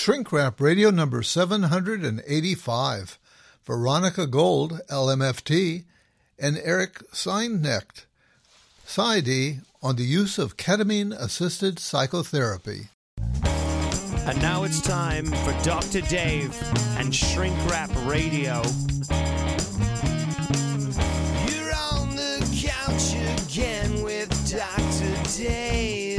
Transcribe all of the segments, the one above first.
Shrink Wrap Radio number 785. Veronica Gold, LMFT, and Eric Seinknecht, PsyD, on the use of ketamine-assisted psychotherapy. And now it's time for Dr. Dave and Shrink Wrap Radio. You're on the couch again with Dr. Dave.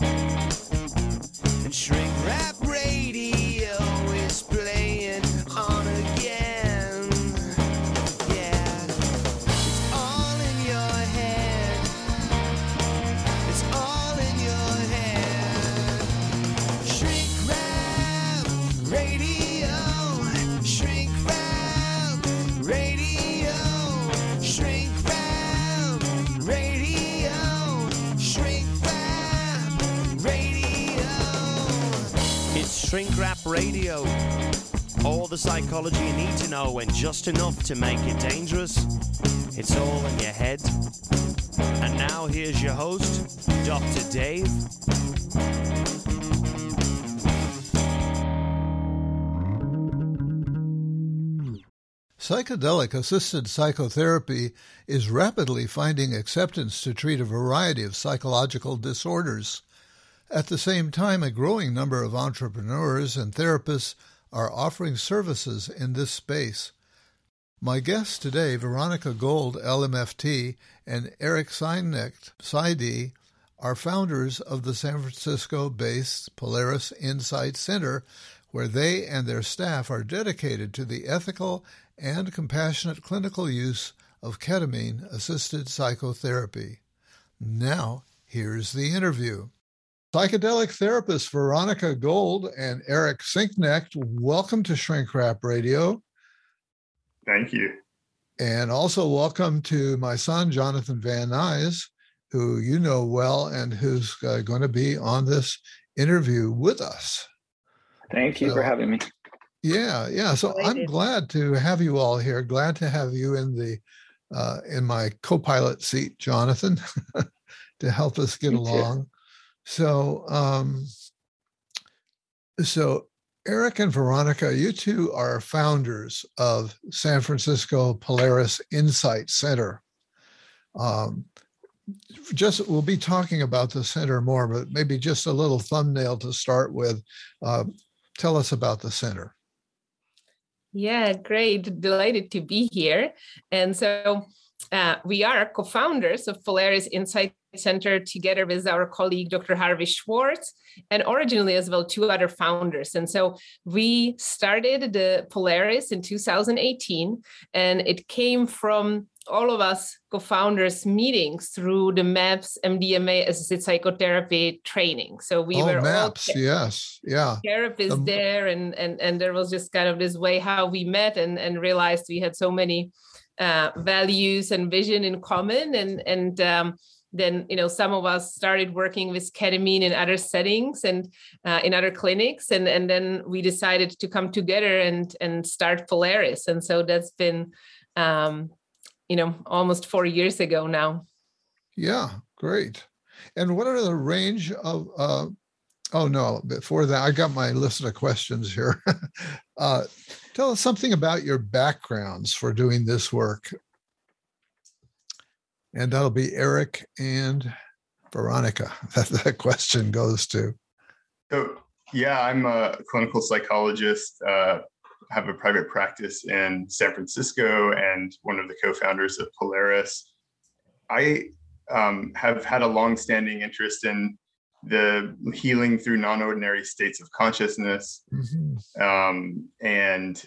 And Shrink Wrap Radio is playing on again. Yeah. It's all in your head. It's all in your head. Shrink Wrap Radio. Shrink Wrap Radio. Shrink Wrap Radio. Shrink Wrap Radio. It's Shrink Wrap Radio. All the psychology you need to know and just enough to make it dangerous. It's all in your head. And now here's your host, Dr. Dave. Psychedelic-assisted psychotherapy is rapidly finding acceptance to treat a variety of psychological disorders. At the same time, a growing number of entrepreneurs and therapists are offering services in this space. My guests today, Veronica Gold, LMFT, and Eric Seinknecht, PsyD, are founders of the San Francisco-based Polaris Insight Center, where they and their staff are dedicated to the ethical and compassionate clinical use of ketamine-assisted psychotherapy. Now, here's the interview. Psychedelic therapist Veronica Gold and Eric Seinknecht, welcome to Shrink Wrap Radio. Thank you. And also welcome to my son, Jonathan Van Nuys, who you know well and who's going to be on this interview with us. Thank you for having me. Yeah. So I'm glad to have you all here. Glad to have you in my co-pilot seat, Jonathan, to help us get along. So Eric and Veronica, you two are founders of San Francisco Polaris Insight Center. We'll be talking about the center more, but maybe just a little thumbnail to start with. Tell us about the center. Yeah, great. Delighted to be here. And so we are co-founders of Polaris Insight Center together with our colleague, Dr. Harvey Schwartz, and originally as well, two other founders. And so we started the Polaris in 2018, and it came from all of us co-founders meetings through the MAPS MDMA assisted psychotherapy training. So we were MAPS, all yes, yeah, therapists there, and there was just kind of this way how we met and realized we had so many values and vision in common, and then some of us started working with ketamine in other settings and in other clinics, and then we decided to come together and start Polaris, and so that's been almost 4 years ago now. Yeah, great. And what are the range of? Before that, I got my list of questions here. Tell us something about your backgrounds for doing this work. And that'll be Eric and Veronica that question goes to. So, yeah, I'm a clinical psychologist, have a private practice in San Francisco and one of the co-founders of Polaris. I have had a long-standing interest in the healing through non-ordinary states of consciousness. Mm-hmm. And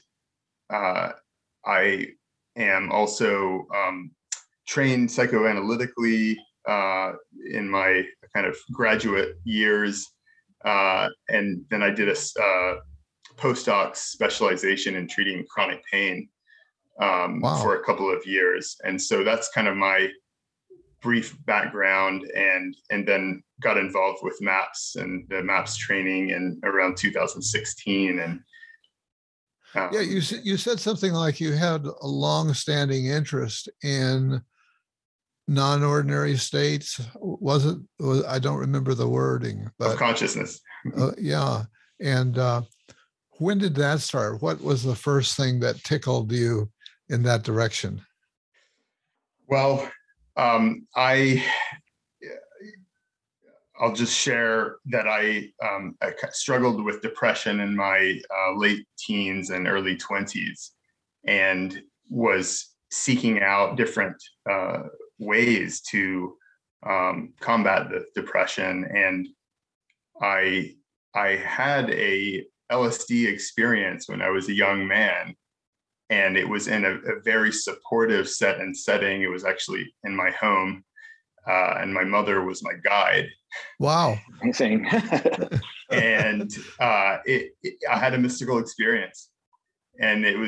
I am also trained psychoanalytically in my kind of graduate years. And then I did a postdoc specialization in treating chronic pain for a couple of years. And so that's kind of my brief background, and then got involved with MAPS and the MAPS training in around 2016. And you said something like you had a long-standing interest in non-ordinary states. I don't remember the wording, but of consciousness. Yeah. And When did that start? What was the first thing that tickled you in that direction? Well, I'll just share that I struggled with depression in my late teens and early 20s, and was seeking out different ways to combat the depression. And I had a LSD experience when I was a young man, and it was in a very supportive setting. It was actually in my home, and my mother was my guide. Wow. Amazing. And I had a mystical experience, and it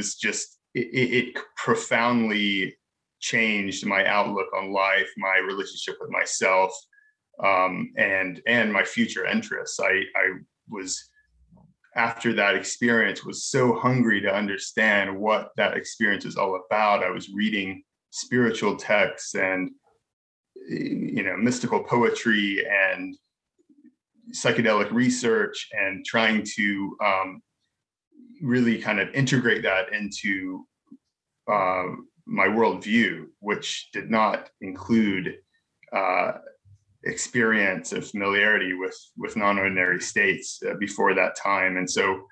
profoundly changed my outlook on life, my relationship with myself, and my future interests. I was, after that experience, was so hungry to understand what that experience was all about. I was reading spiritual texts and mystical poetry and psychedelic research, and trying to really kind of integrate that into my worldview, which did not include experience of familiarity with non-ordinary states before that time. And so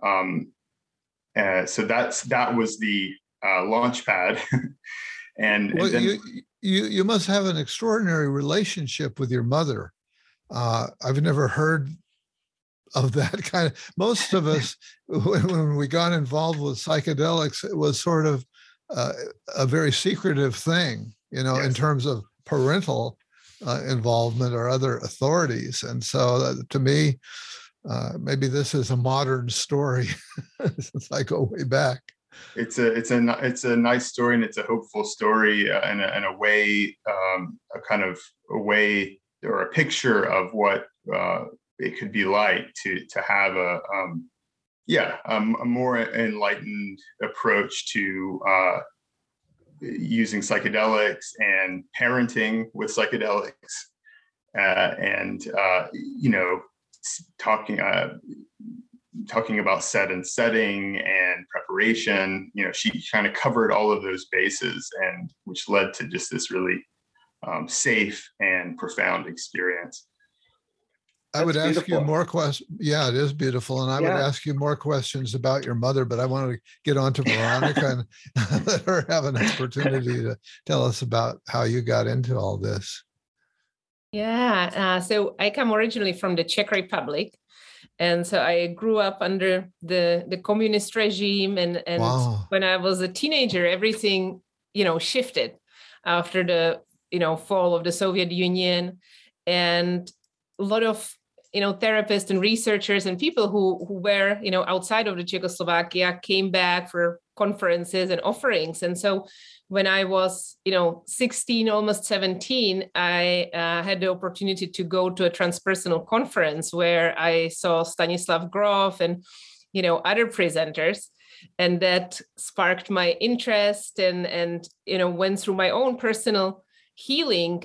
that was the launch pad. and then, you must have an extraordinary relationship with your mother. I've never heard of that kind of. Most of us, when we got involved with psychedelics, it was sort of a very secretive thing, Yes. in terms of parental involvement or other authorities. And so to me, maybe this is a modern story since I go way back. It's a nice story, and it's a hopeful story, and a way, a kind of a way or a picture of what it could be like to have a more enlightened approach to using psychedelics and parenting with psychedelics, and talking about set and setting and preparation. She kind of covered all of those bases, and which led to just this really safe and profound experience. I would ask beautiful. you more questions. Yeah, it is beautiful. And I would ask you more questions about your mother, but I want to get on to Veronica and let her have an opportunity to tell us about how you got into all this. Yeah, so I come originally from the Czech Republic. And so I grew up under the communist regime. And Wow. when I was a teenager, everything, shifted after the, fall of the Soviet Union. And a lot of therapists and researchers and people who were, outside of the Czechoslovakia came back for conferences and offerings. And so when I was, 16, almost 17, I had the opportunity to go to a transpersonal conference where I saw Stanislav Grof and, other presenters. And that sparked my interest and went through my own personal healing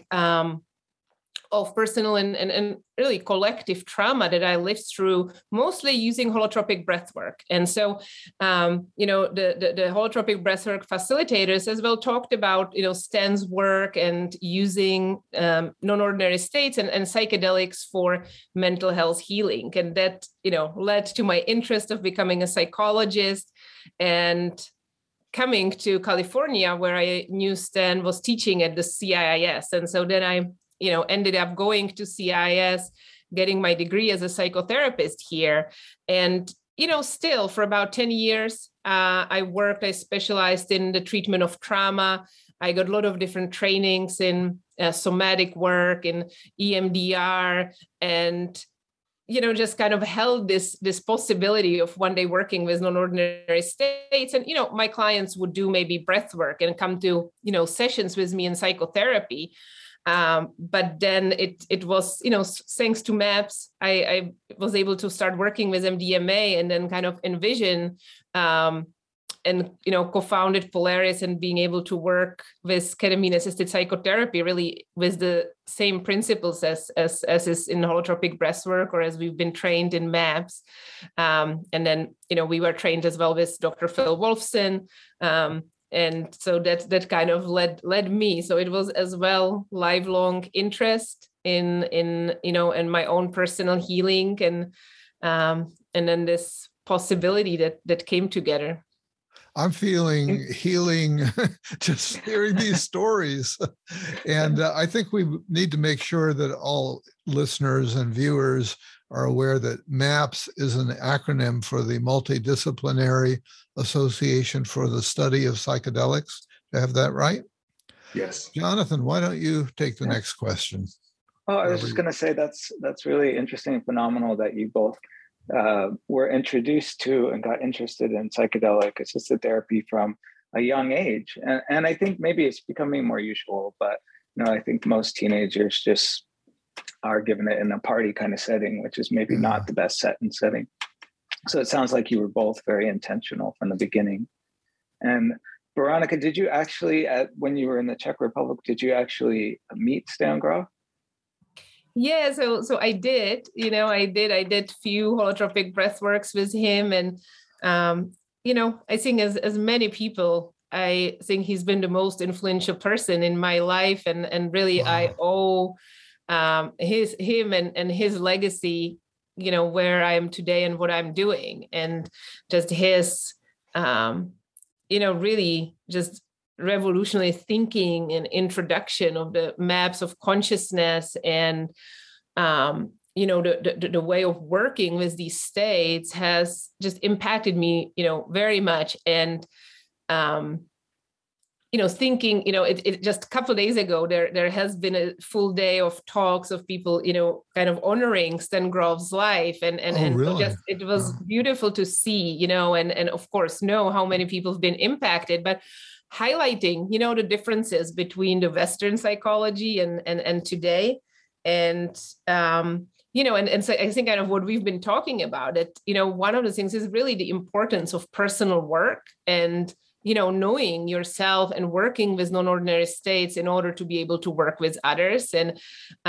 of personal and really collective trauma that I lived through, mostly using holotropic breathwork. And so, the holotropic breathwork facilitators as well talked about, Stan's work and using non-ordinary states and psychedelics for mental health healing. And that, led to my interest of becoming a psychologist and coming to California, where I knew Stan was teaching at the CIIS. And so then I ended up going to CIIS, getting my degree as a psychotherapist here. And, still for about 10 years, I specialized in the treatment of trauma. I got a lot of different trainings in somatic work, in EMDR, and, just kind of held this possibility of one day working with non-ordinary states. And, my clients would do maybe breath work and come to, sessions with me in psychotherapy. But then it was, thanks to MAPS, I was able to start working with MDMA and then kind of envision co-founded Polaris, and being able to work with ketamine-assisted psychotherapy really with the same principles as is in holotropic breathwork, or as we've been trained in MAPS. And then, we were trained as well with Dr. Phil Wolfson. And so that kind of led me. So it was as well lifelong interest in my own personal healing, and then this possibility that came together. I'm feeling healing just hearing these stories. And I think we need to make sure that all listeners and viewers are aware that MAPS is an acronym for the Multidisciplinary Association for the Study of Psychedelics. Do I have that right? Yes. Jonathan, why don't you take the next question? Oh, I was just going to say that's really interesting and phenomenal that you both were introduced to and got interested in psychedelic assisted therapy from a young age. And I think maybe it's becoming more usual, but I think most teenagers just are given it in a party kind of setting, which is maybe not the best setting. So it sounds like you were both very intentional from the beginning. And Veronica, did you actually, when you were in the Czech Republic, did you actually meet Stan Grof? Yeah, so I did, I did few holotropic breathworks with him. And, I think as many people, I think he's been the most influential person in my life. And really, wow. I owe him and his legacy, where I am today and what I'm doing. And just his, really just revolutionary thinking and introduction of the maps of consciousness, and the way of working with these states has just impacted me very much. And thinking, it just a couple of days ago, there has been a full day of talks of people, kind of honoring Stan Grof's life. And really? So just, it was beautiful to see, and of course, know how many people have been impacted, but highlighting, the differences between the Western psychology and today. And, and so I think kind of what we've been talking about it, one of the things is really the importance of personal work and, knowing yourself and working with non-ordinary states in order to be able to work with others. And,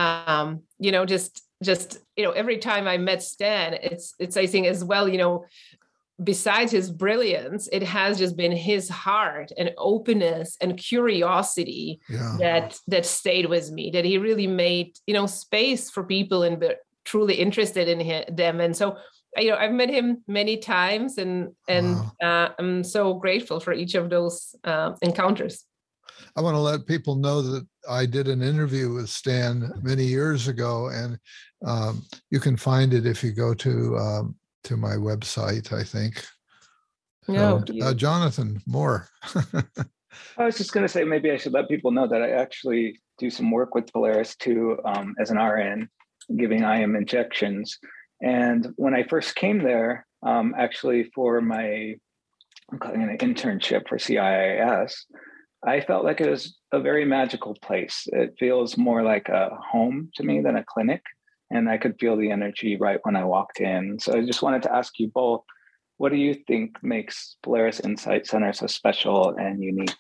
just, every time I met Stan, it's, I think as well, besides his brilliance, it has just been his heart and openness and curiosity that stayed with me, that he really made, space for people and truly interested in them. And so, I've met him many times, and wow. I'm so grateful for each of those encounters. I want to let people know that I did an interview with Stan many years ago, and you can find it if you go to my website, I think. No, so, Jonathan, more. I was just going to say, maybe I should let people know that I actually do some work with Polaris too, as an RN, giving IM injections. And when I first came there, actually for my internship for CIIS, I felt like it was a very magical place. It feels more like a home to me than a clinic. And I could feel the energy right when I walked in. So I just wanted to ask you both, what do you think makes Polaris Insight Center so special and unique?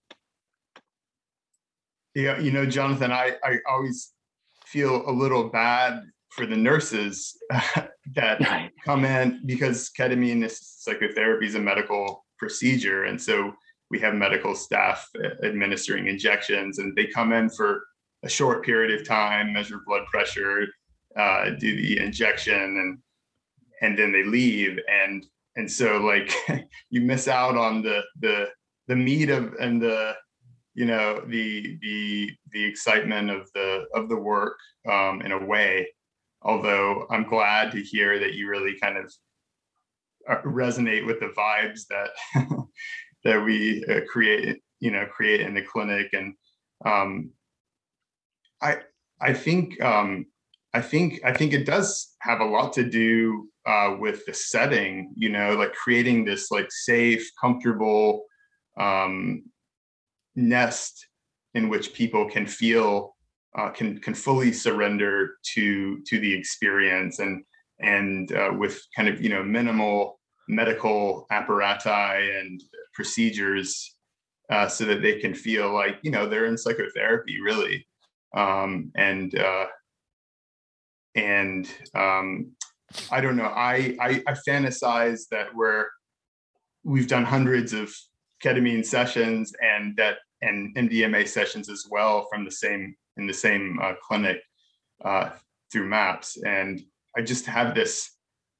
Yeah, Jonathan, I always feel a little bad for the nurses that come in, because ketamine psychotherapy is a medical procedure. And so we have medical staff administering injections, and they come in for a short period of time, measure blood pressure, do the injection, and then they leave. And so like you miss out on the meat of, and the excitement of the work in a way. Although I'm glad to hear that you really kind of resonate with the vibes that that we create in the clinic. And I think it does have a lot to do with the setting, like creating this like safe, comfortable nest in which people can feel can fully surrender to the experience, and with kind of minimal medical apparati and procedures so that they can feel like, you know, they're in psychotherapy really. I don't know, I fantasize that we've done hundreds of ketamine sessions and MDMA sessions as well in the same clinic through MAPS. And I just have this,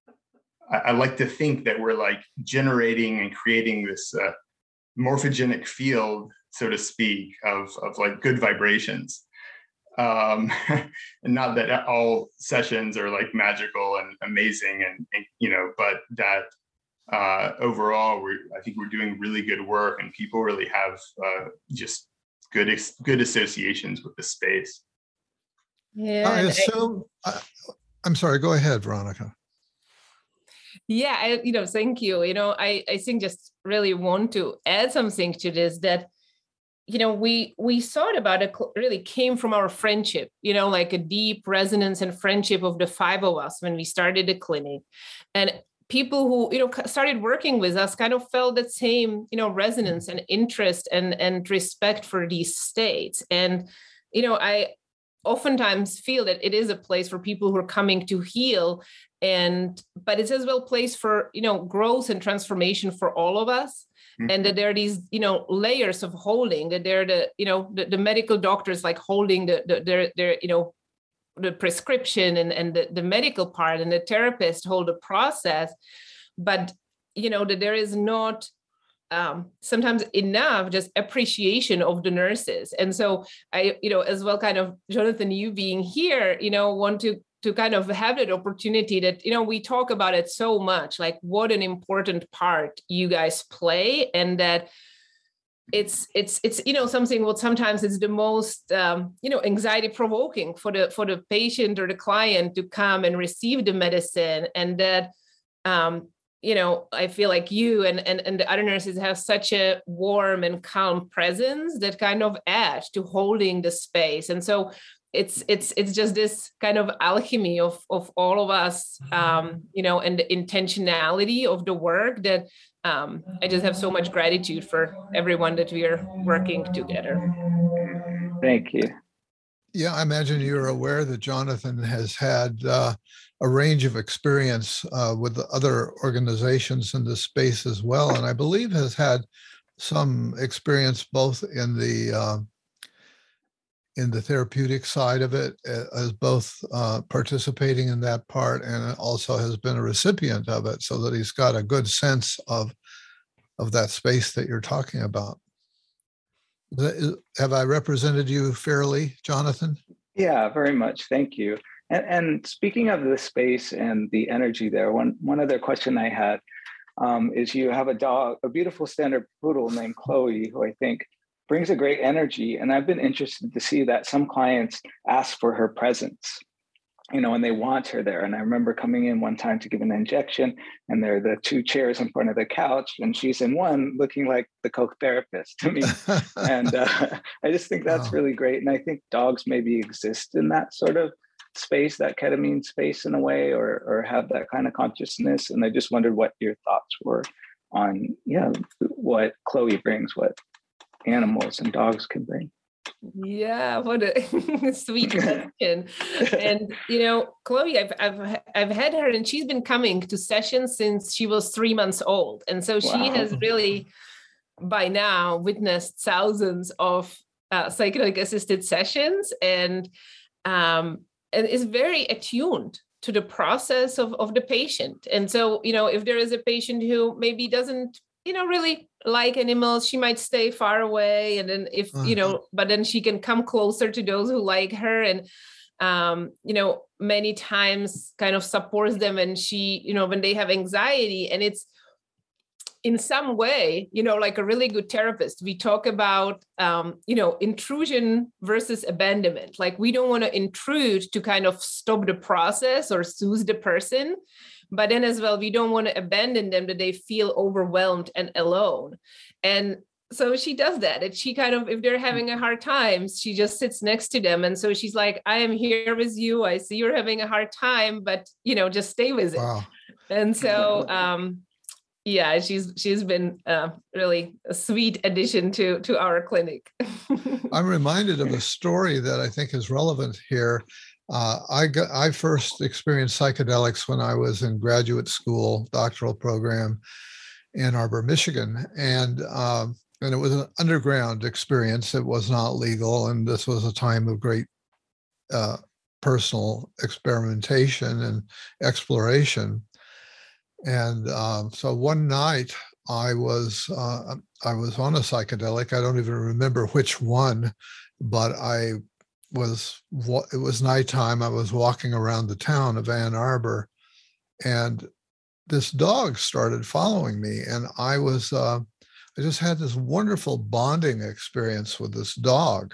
I like to think that we're like generating and creating this morphogenic field, so to speak, of like good vibrations. And not that all sessions are like magical and amazing and you know, but that overall, I think we're doing really good work, and people really have just good associations with the space. Yeah, I assume. I'm sorry. Go ahead, Veronica. Yeah, thank you. I think just really want to add something to this, that we thought about it really came from our friendship, like a deep resonance and friendship of the five of us when we started the clinic. And people who, started working with us kind of felt that same, resonance and interest and respect for these states. And, I oftentimes feel that it is a place for people who are coming to heal, but it's as well a place for, growth and transformation for all of us. And that there are these, layers of holding, that they're the medical doctors like holding the prescription and the medical part, and the therapist hold the process. But, that there is not sometimes enough just appreciation of the nurses. And so I, as well, kind of, Jonathan, you being here, want to kind of have that opportunity that, we talk about it so much, like what an important part you guys play, and that it's something what sometimes is the most, anxiety provoking for the patient or the client to come and receive the medicine. And that, I feel like you and the other nurses have such a warm and calm presence that kind of add to holding the space. And so it's just this kind of alchemy of all of us, and the intentionality of the work that I just have so much gratitude for everyone that we are working together. Thank you. Yeah, I imagine you're aware that Jonathan has had a range of experience with other organizations in this space as well, and I believe has had some experience both in the therapeutic side of it, as both participating in that part, and also has been a recipient of it, so that he's got a good sense of that space that you're talking about. Have I represented you fairly, Jonathan? Yeah, very much. Thank you. And speaking of the space and the energy there, one other question I had is, you have a dog, a beautiful standard poodle named Chloe, who I think brings a great energy. And I've been interested to see that some clients ask for her presence, and they want her there. And I remember coming in one time to give an injection, and there are the two chairs in front of the couch, and she's in one looking like the co-therapist to me. And I just think that's really great. And I think dogs maybe exist in that sort of space, that ketamine space in a way, or have that kind of consciousness. And I just wondered what your thoughts were on, what Chloe brings, what animals and dogs can bring. Yeah, what a sweet question. And Chloe, I've had her, and she's been coming to sessions since she was 3 months old, and so she has really by now witnessed thousands of psychedelic assisted sessions, and is very attuned to the process of the patient. And so if there is a patient who maybe doesn't really like animals, she might stay far away. And then if, but then she can come closer to those who like her, and, many times kind of supports them. And she, when they have anxiety, and it's in some way, like a really good therapist, we talk about, intrusion versus abandonment. Like, we don't want to intrude to kind of stop the process or soothe the person. But then as well, we don't want to abandon them, that they feel overwhelmed and alone. And so she does that. And she kind of, if they're having a hard time, she just sits next to them. And so she's like, I am here with you. I see you're having a hard time, but, just stay with it. Wow. And so, Yeah, she's been really a sweet addition to our clinic. I'm reminded of a story that I think is relevant here. I first experienced psychedelics when I was in graduate school, doctoral program in Arbor, Michigan, and it was an underground experience. It was not legal, and this was a time of great personal experimentation and exploration. And so one night I was on a psychedelic. I don't even remember which one, but it was nighttime. I was walking around the town of Ann Arbor, and this dog started following me, and I just had this wonderful bonding experience with this dog.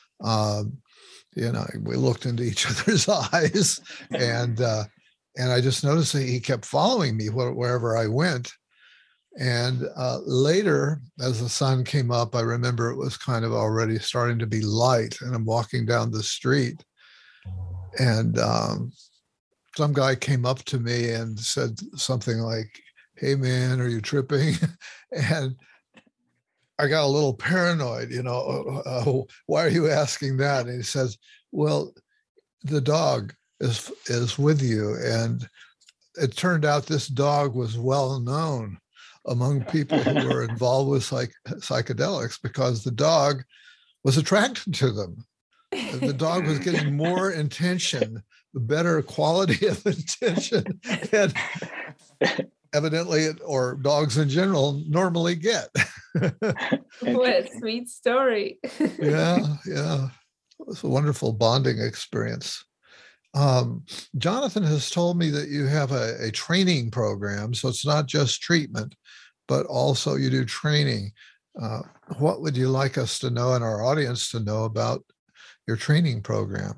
We looked into each other's eyes, and I just noticed that he kept following me wherever I went. And later, as the sun came up, I remember it was kind of already starting to be light, and I'm walking down the street, and some guy came up to me and said something like, "Hey man, are you tripping?" And I got a little paranoid, why are you asking that? And he says, "Well, the dog is with you." And it turned out this dog was well known among people who were involved with psychedelics, because the dog was attracted to them. The dog was getting more attention, the better quality of attention than evidently, or dogs in general, normally get. What a sweet story. Yeah. It was a wonderful bonding experience. Jonathan has told me that you have a training program, so it's not just treatment, but also you do training. What would you like us to know and our audience to know about your training program?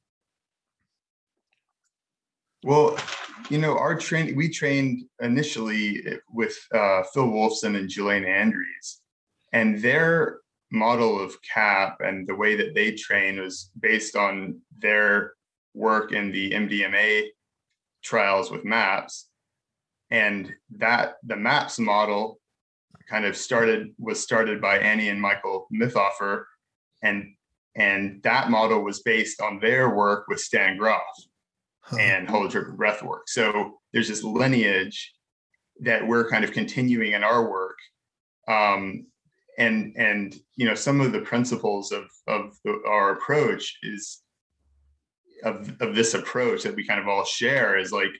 Well, we trained initially with Phil Wolfson and Ghislaine Andrews, and their model of CAP and the way that they train was based on their work in the MDMA trials with MAPS. And that the MAPS model kind of was started by Annie and Michael Mithofer, and that model was based on their work with Stan Grof and holotropic breath work. So there's this lineage that we're kind of continuing in our work. And some of the principles of our approach is of this approach that we kind of all share is like,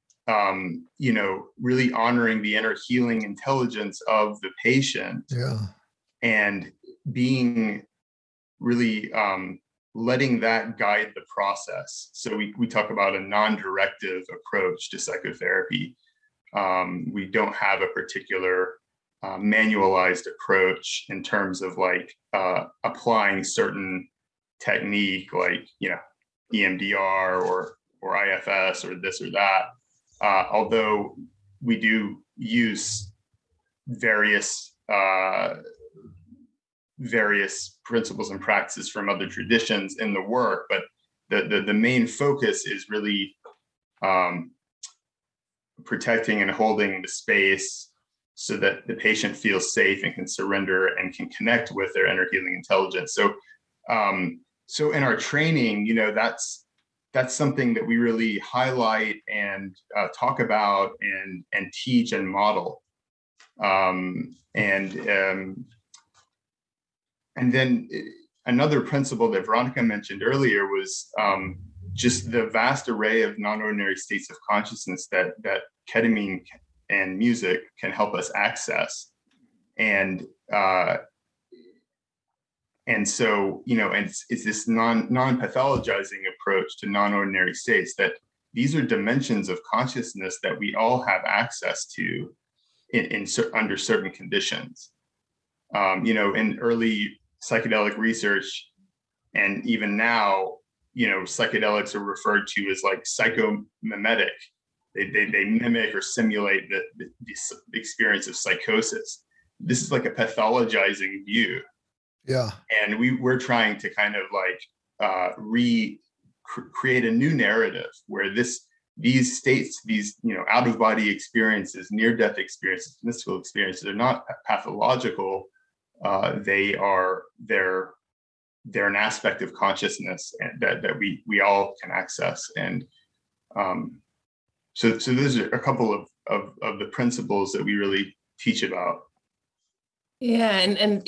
really honoring the inner healing intelligence of the patient. Yeah. And being really letting that guide the process. So we talk about a non-directive approach to psychotherapy. We don't have a particular manualized approach in terms of like applying certain technique, like EMDR or IFS or this or that. Although we do use various principles and practices from other traditions in the work, but the main focus is really protecting and holding the space so that the patient feels safe and can surrender and can connect with their inner healing intelligence. So in our training, that's something that we really highlight and talk about and teach and model. And then another principle that Veronica mentioned earlier was just the vast array of non-ordinary states of consciousness that ketamine and music can help us access. And so, it's this non-pathologizing approach to non-ordinary states, that these are dimensions of consciousness that we all have access to under certain conditions. In early psychedelic research, and even now, psychedelics are referred to as like psychomimetic. They mimic or simulate the experience of psychosis. This is like a pathologizing view. Yeah. And we're trying to kind of like create a new narrative where this these states, these, out of body experiences, near death experiences, mystical experiences, are not pathological. They're an aspect of consciousness that we all can access. And so those are a couple of the principles that we really teach about. Yeah, and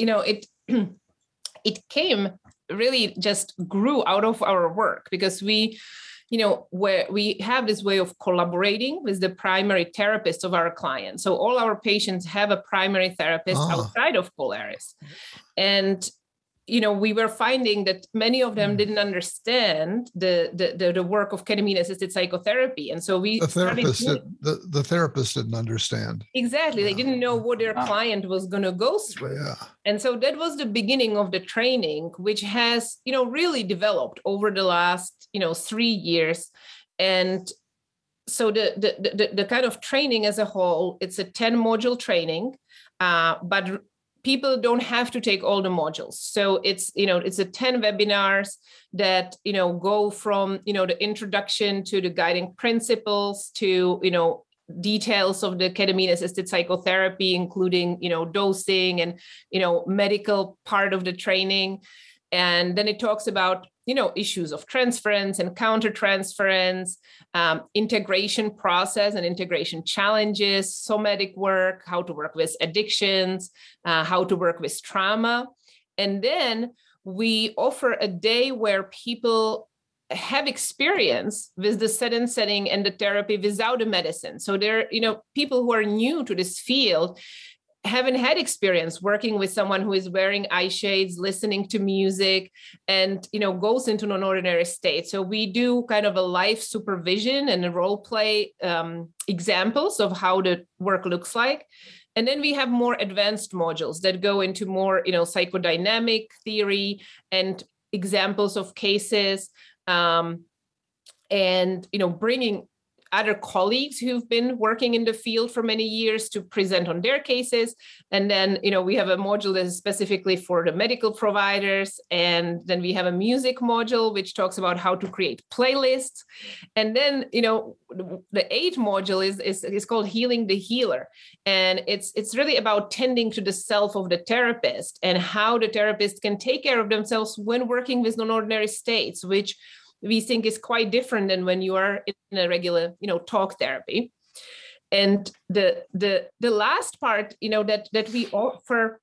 it came really just grew out of our work, because where we have this way of collaborating with the primary therapist of our clients. So all our patients have a primary therapist outside of Polaris. And we were finding that many of them didn't understand the work of ketamine-assisted psychotherapy, and so the therapist didn't understand. Exactly, they didn't know what their client was going to go through. Yeah. And so that was the beginning of the training, which has really developed over the last 3 years. And so the kind of training as a whole, it's a 10-module training, but people don't have to take all the modules. So it's a 10 webinars that, go from, the introduction to the guiding principles to, details of the ketamine-assisted psychotherapy, including, dosing and, medical part of the training. And then it talks about, issues of transference and countertransference, integration process and integration challenges, somatic work, how to work with addictions, how to work with trauma. And then we offer a day where people have experience with the set and setting and the therapy without the medicine. So there, people who are new to this field haven't had experience working with someone who is wearing eye shades, listening to music, and goes into an ordinary state. So we do kind of a life supervision and a role play examples of how the work looks like. And then we have more advanced modules that go into more psychodynamic theory and examples of cases, and bringing other colleagues who've been working in the field for many years to present on their cases. And then, we have a module that is specifically for the medical providers. And then we have a music module, which talks about how to create playlists. And then, the 8th module is called Healing the Healer. And it's really about tending to the self of the therapist and how the therapist can take care of themselves when working with non-ordinary states, which we think is quite different than when you are in a regular, talk therapy. And the last part, that we offer,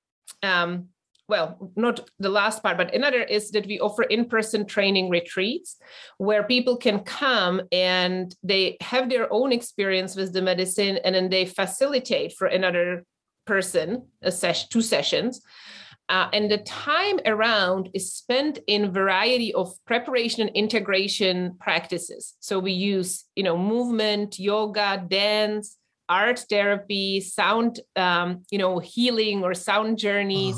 well, not the last part, but another is that we offer in-person training retreats where people can come and they have their own experience with the medicine, and then they facilitate for another person, 2 sessions. And the time around is spent in variety of preparation and integration practices. So we use, movement, yoga, dance, art therapy, sound, healing or sound journeys,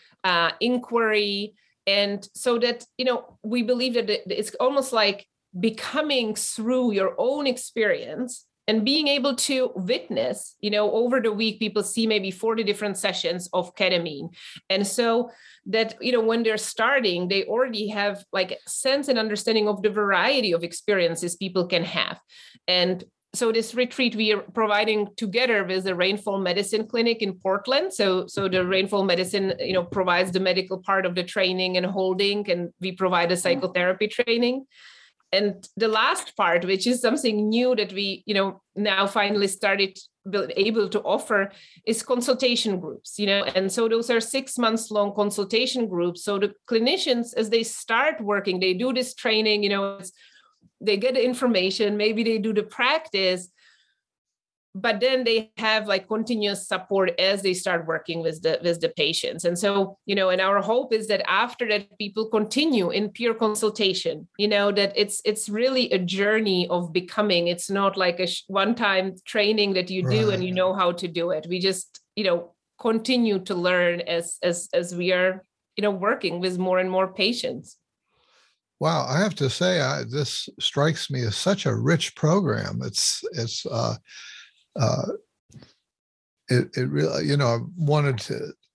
inquiry. And so that, we believe that it's almost like becoming through your own experience and being able to witness, over the week, people see maybe 40 different sessions of ketamine. And so that, when they're starting, they already have like a sense and understanding of the variety of experiences people can have. And so this retreat we are providing together with the Rainfall Medicine Clinic in Portland. So the Rainfall Medicine, provides the medical part of the training and holding, and we provide a psychotherapy training. And the last part, which is something new that we, now finally started able to offer, is consultation groups, and so those are 6 months long consultation groups. So the clinicians, as they start working, they do this training, they get the information, maybe they do the practice, but then they have like continuous support as they start working with the patients. And so, and our hope is that after that, people continue in peer consultation, that it's really a journey of becoming. It's not like a one-time training that you do and you know how to do it. We just, continue to learn as we are, working with more and more patients. Wow, I have to say, this strikes me as such a rich program. It really, I wanted to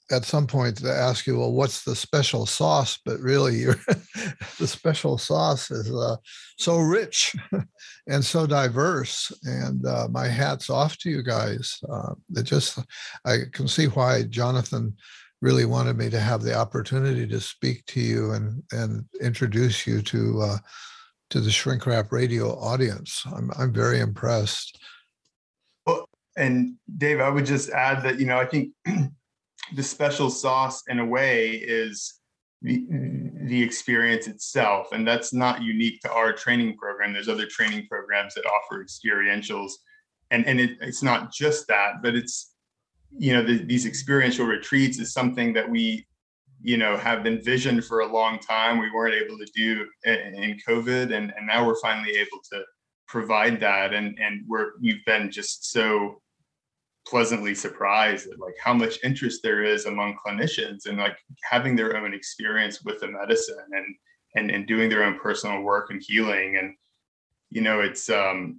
at some point to ask you, well, what's the special sauce? But really, the special sauce is so rich and so diverse. And my hat's off to you guys. I can see why Jonathan really wanted me to have the opportunity to speak to you and introduce you to the Shrink Rap Radio audience. I'm very impressed. Well, and Dave, I would just add that, I think the special sauce in a way is the experience itself. And that's not unique to our training program. There's other training programs that offer experientials. And it's not just that, but it's, these experiential retreats is something that we, have envisioned for a long time. We weren't able to do in COVID. And now we're finally able to provide that. And we've been just so pleasantly surprised at like how much interest there is among clinicians and like having their own experience with the medicine and doing their own personal work and healing. And, it's,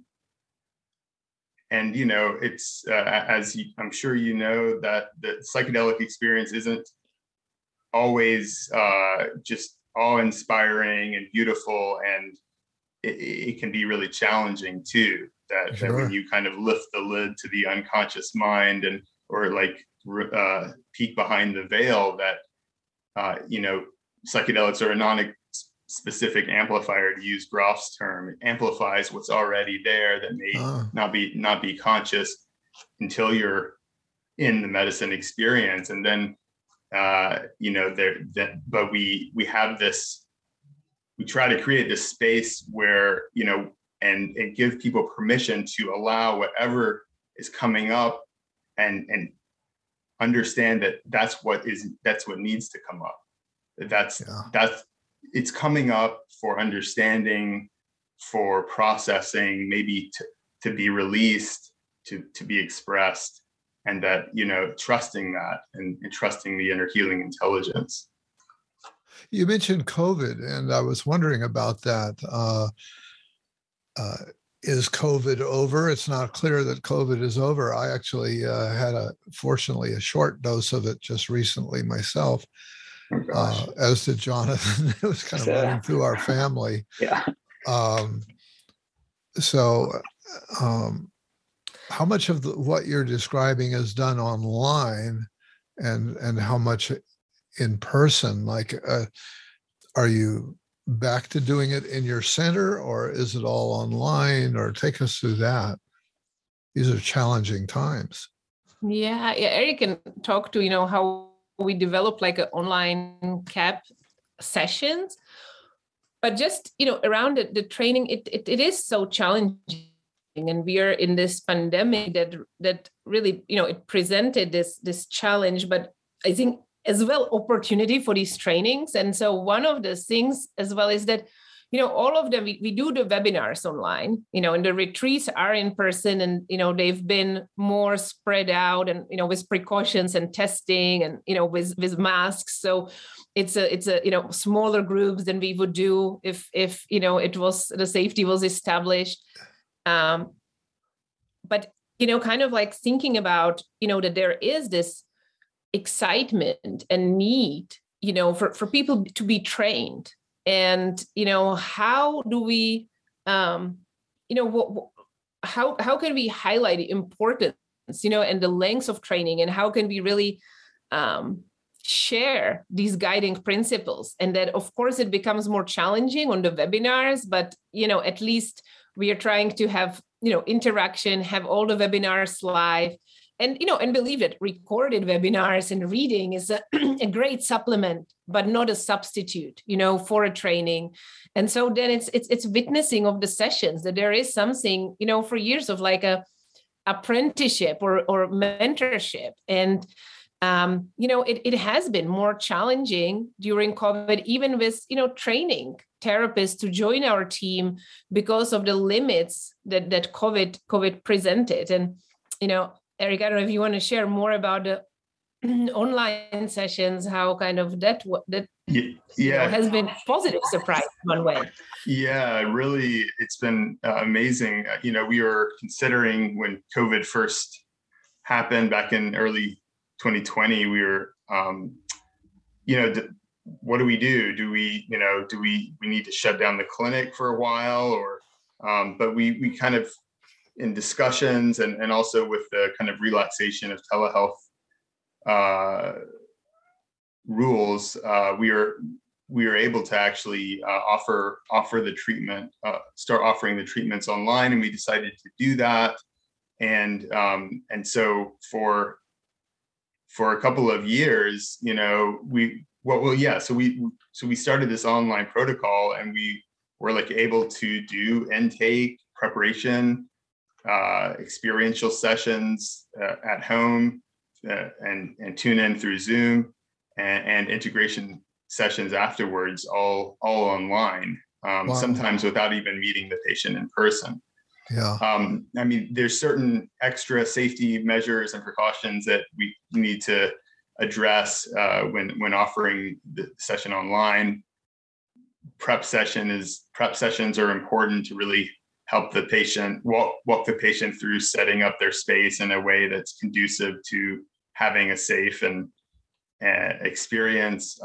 as I'm sure that the psychedelic experience isn't always just awe-inspiring and beautiful, and it can be really challenging too. That when you kind of lift the lid to the unconscious mind or like peek behind the veil, that psychedelics are a non-specific amplifier, to use Groff's term. It amplifies what's already there that may not be conscious until you're in the medicine experience, and then but we have this. We try to create this space where and give people permission to allow whatever is coming up and understand that that's what needs to come up. That's it's coming up for understanding, for processing, maybe to be released, to be expressed, and that, trusting that and trusting the inner healing intelligence. You mentioned COVID, and I was wondering about that. Is COVID over? It's not clear that COVID is over. I actually had fortunately a short dose of it just recently myself, as did Jonathan. It was kind of running through our family. Yeah. How much of what you're describing is done online, and how much in person? Like, are you back to doing it in your center, or is it all online? Or take us through that. These are challenging times. Yeah, Eric can talk to how we develop like an online CAP sessions, but just around the training, it is so challenging, and we are in this pandemic that really it presented this challenge, but I think as well opportunity for these trainings. And so one of the things as well is that all of them, we do the webinars online, and the retreats are in person, and, they've been more spread out and, with precautions and testing and, with masks. So it's a smaller groups than we would do if it was, the safety was established. But, kind of like thinking about, that there is this excitement and need, for people to be trained. And, how do we, how can we highlight the importance, and the lengths of training, and how can we really share these guiding principles? And that, of course, it becomes more challenging on the webinars, but, at least we are trying to have, interaction, have all the webinars live. And, and believe it, recorded webinars and reading is a great supplement, but not a substitute, for a training. And so then it's witnessing of the sessions, that there is something, for years of like a apprenticeship or mentorship. And, it has been more challenging during COVID, even with, training therapists to join our team because of the limits that COVID presented. And, Eric, I don't know if you want to share more about the online sessions, how kind of that has been a positive surprise one way. Yeah, really, it's been amazing. We were considering when COVID first happened back in early 2020, we were, what do we do? Do we need to shut down the clinic for a while, or, but we kind of, in discussions and also with the kind of relaxation of telehealth rules, we were able to actually offer the treatment, start offering the treatments online, and we decided to do that. And so for a couple of years, we started this online protocol, and we were like able to do intake, preparation, experiential sessions at home, and tune in through Zoom, and integration sessions afterwards, all online, Wow. sometimes without even meeting the patient in person. Yeah. I mean, there's certain extra safety measures and precautions that we need to address when offering the session online. Prep sessions are important to really help the patient walk the patient through setting up their space in a way that's conducive to having a safe and experience.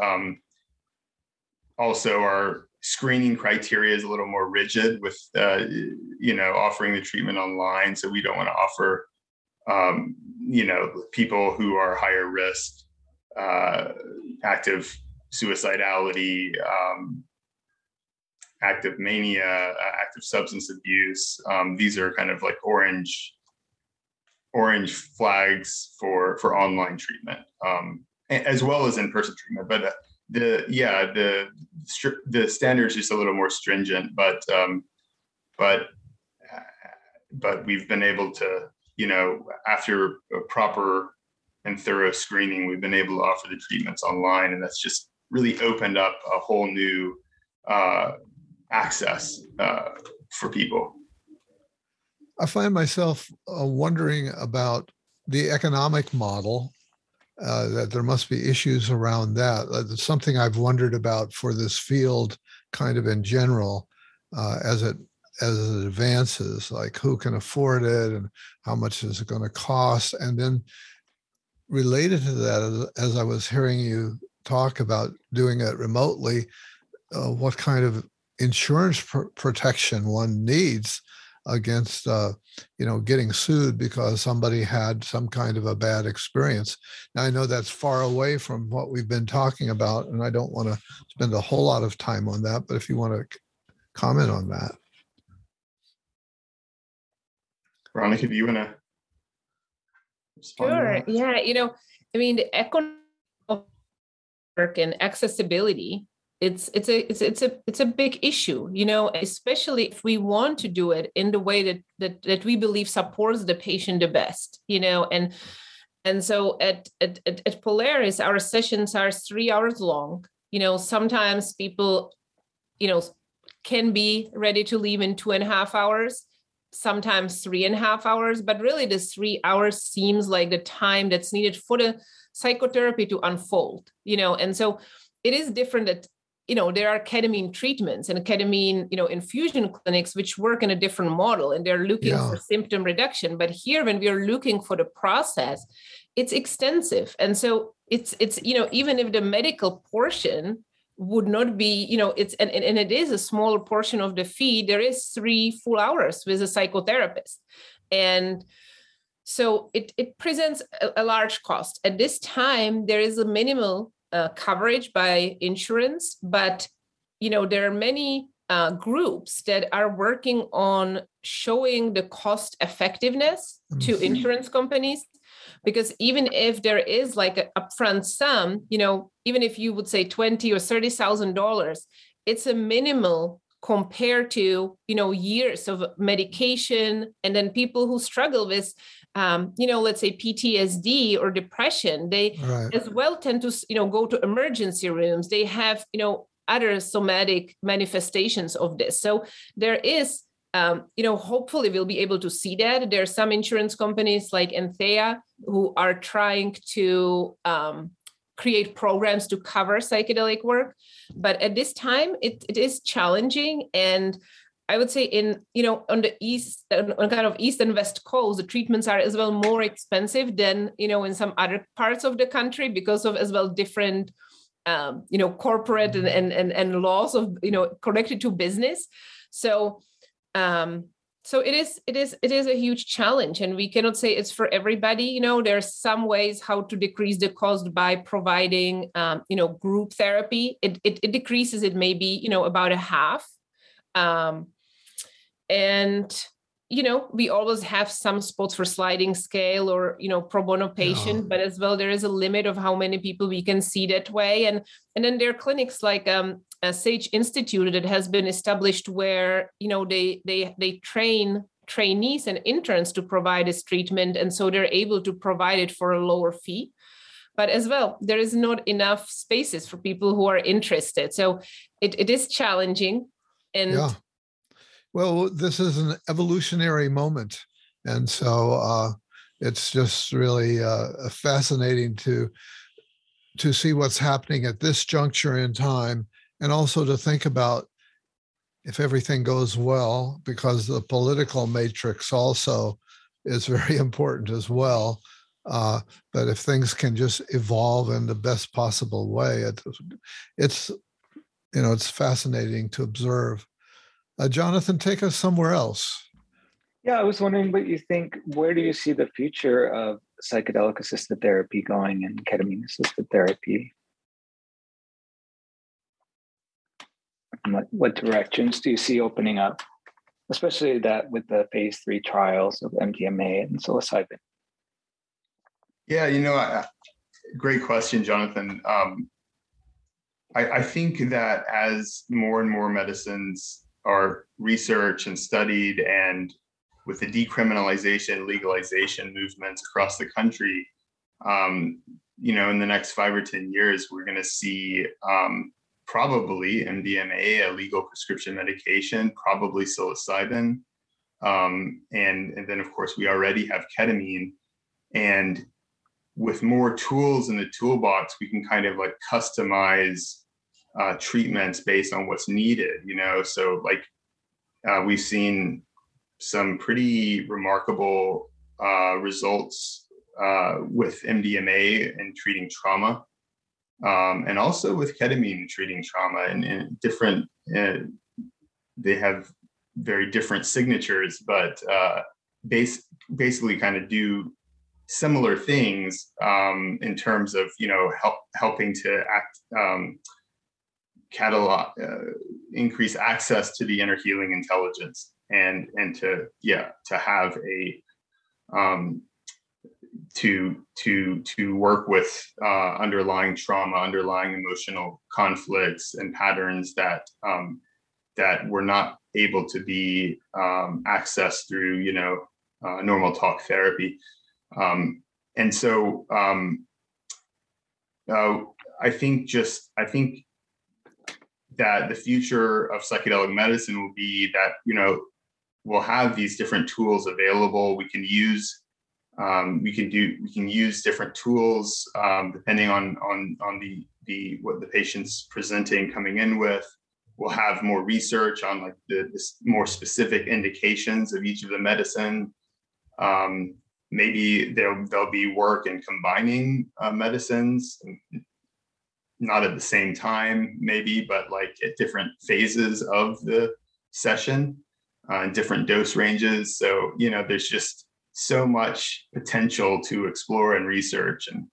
Also, our screening criteria is a little more rigid with, offering the treatment online. So we don't want to offer, people who are higher risk, active suicidality, active mania, active substance abuse. These are kind of like orange flags for online treatment, as well as in-person treatment. But the standards just a little more stringent, but we've been able to, after a proper and thorough screening, we've been able to offer the treatments online, and that's just really opened up a whole new access for people. I find myself wondering about the economic model, that there must be issues around that. That's something I've wondered about for this field kind of in general, as it advances, like who can afford it and how much is it going to cost? And then related to that, as I was hearing you talk about doing it remotely, what kind of insurance protection one needs against, getting sued because somebody had some kind of a bad experience. Now, I know that's far away from what we've been talking about, and I don't want to spend a whole lot of time on that, but if you want to comment on that. Veronica, do you want to respond? Sure. Yeah. The economic work and accessibility, it's a big issue, especially if we want to do it in the way that we believe supports the patient the best, and so at Polaris, our sessions are 3 hours long. Sometimes people, can be ready to leave in 2.5 hours, sometimes 3.5 hours, but really this 3 hours seems like the time that's needed for the psychotherapy to unfold, and so it is different that, there are ketamine treatments and ketamine, infusion clinics, which work in a different model, and they're looking for symptom reduction. But here, when we are looking for the process, it's extensive. And so it's, even if the medical portion would not be, and it is a smaller portion of the fee, there is 3 full hours with a psychotherapist. And so it presents a large cost. At this time, there is a minimal coverage by insurance, but there are many groups that are working on showing the cost effectiveness to insurance companies, because even if there is like an upfront sum, even if you would say $20,000 or $30,000, it's a minimal compared to years of medication, and then people who struggle with let's say PTSD or depression, they as well tend to, go to emergency rooms. They have, other somatic manifestations of this. So there is, hopefully we'll be able to see that. There are some insurance companies like Anthea who are trying to create programs to cover psychedelic work. But at this time, it is challenging. And I would say on the east, on kind of east and west coast, the treatments are as well more expensive than, in some other parts of the country because of as well different, corporate and laws of, connected to business. So, so it is a huge challenge, and we cannot say it's for everybody. There are some ways how to decrease the cost by providing, group therapy. It decreases it maybe, about a half. And, we always have some spots for sliding scale or, pro bono patient, but as well, there is a limit of how many people we can see that way. And then there are clinics like a Sage Institute that has been established where, they train trainees and interns to provide this treatment. And so they're able to provide it for a lower fee. But as well, there is not enough spaces for people who are interested. So it is challenging. And well, this is an evolutionary moment. And so it's just really fascinating to see what's happening at this juncture in time, and also to think about if everything goes well, because the political matrix also is very important as well. But if things can just evolve in the best possible way, it's fascinating to observe. Jonathan, take us somewhere else. Yeah, I was wondering what you think. Where do you see the future of psychedelic-assisted therapy going and ketamine-assisted therapy? And what directions do you see opening up, especially that with the phase 3 trials of MDMA and psilocybin? Yeah, great question, Jonathan. I think that as more and more medicines are researched and studied, and with the decriminalization, legalization movements across the country, in the next 5 or 10 years, we're going to see probably MDMA, a legal prescription medication, probably psilocybin. And then, of course, we already have ketamine. And with more tools in the toolbox, we can kind of like customize treatments based on what's needed, So we've seen some pretty remarkable results with MDMA in treating trauma, and also with ketamine in treating trauma, and different. They have very different signatures, but basically kind of do similar things in terms of helping to increase access to the inner healing intelligence, and to have a to work with underlying trauma, underlying emotional conflicts and patterns that were not able to be accessed through normal talk therapy. And so I think that the future of psychedelic medicine will be that, we'll have these different tools available. We can use different tools depending on the what the patient's presenting, coming in with. We'll have more research on like the more specific indications of each of the medicine. Maybe there'll be work in combining medicines, not at the same time, maybe, but like at different phases of the session, different dose ranges. So, there's just so much potential to explore and research. And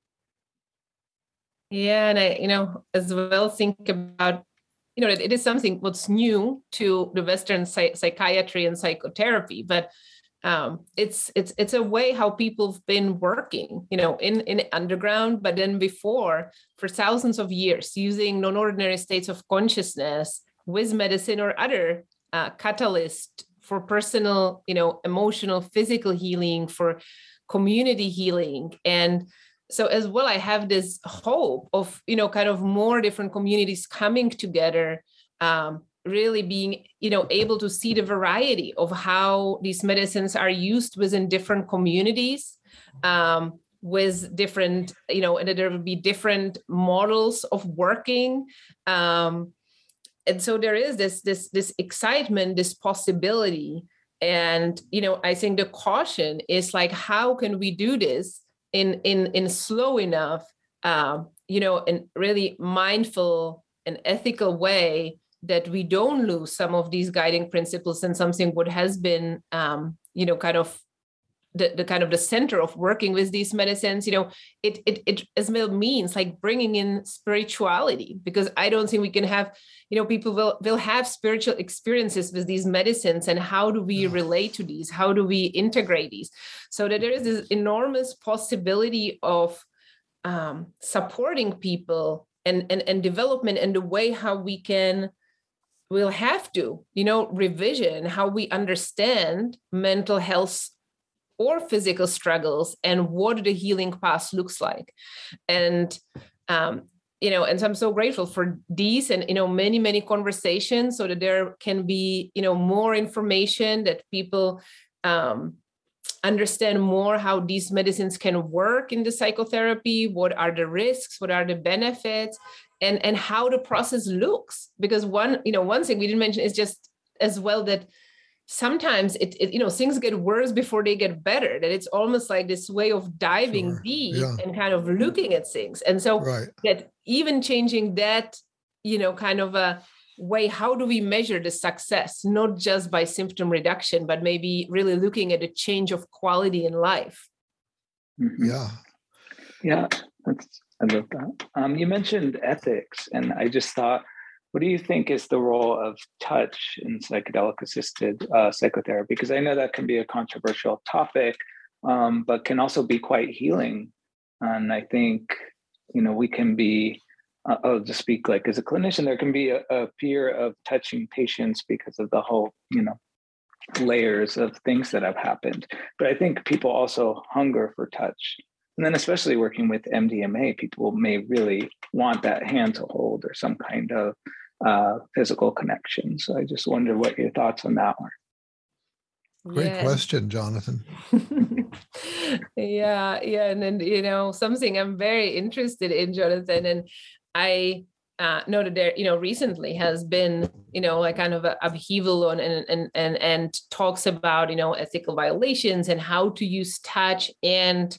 and I, as well think about, it is something what's new to the Western psychiatry and psychotherapy, but it's a way how people have been working, in underground, but then before for thousands of years, using non-ordinary states of consciousness with medicine or other catalyst for personal, emotional, physical healing, for community healing. And so as well, I have this hope of, kind of more different communities coming together, really being, able to see the variety of how these medicines are used within different communities, with different, and there will be different models of working. and so there is this excitement, this possibility. And, I think the caution is like, how can we do this in slow enough, in really mindful and ethical way that we don't lose some of these guiding principles and something what has been, kind of the center of working with these medicines. It as well means like bringing in spirituality, because I don't think we can have, people will have spiritual experiences with these medicines, and how do we relate to these? How do we integrate these? So that there is this enormous possibility of supporting people and development, and the way how we'll have to, revision how we understand mental health or physical struggles, and what the healing path looks like. And, and so I'm so grateful for these and, many, many conversations, so that there can be, more information, that people understand more how these medicines can work in the psychotherapy, what are the risks, what are the benefits, and how the process looks. Because one thing we didn't mention is just as well that sometimes it things get worse before they get better, that it's almost like this way of diving deep and kind of looking at things. And so that even changing that, kind of a way, how do we measure the success, not just by symptom reduction, but maybe really looking at a change of quality in life. Mm-hmm. Yeah, I love that. You mentioned ethics, and I just thought, what do you think is the role of touch in psychedelic-assisted psychotherapy? Because I know that can be a controversial topic, but can also be quite healing. And I think, we can be, I'll just speak like as a clinician, there can be a fear of touching patients because of the whole, layers of things that have happened. But I think people also hunger for touch. And then especially working with MDMA, people may really want that hand to hold or some kind of physical connection. So I just wonder what your thoughts on that are. Great question, Jonathan. Yeah. And then, something I'm very interested in, Jonathan, and I know that there, recently has been, like kind of a upheaval on and talks about, ethical violations and how to use touch. And,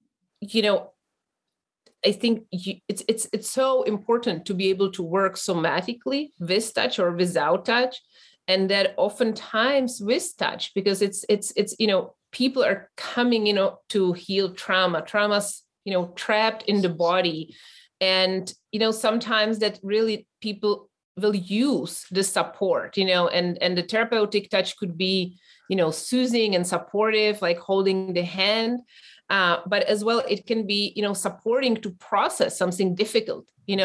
I think it's so important to be able to work somatically with touch or without touch. And that oftentimes with touch, because it's people are coming, to heal trauma's, trapped in the body. And, sometimes that really people will use the support, and the therapeutic touch could be, soothing and supportive, like holding the hand. But as well, it can be, supporting to process something difficult,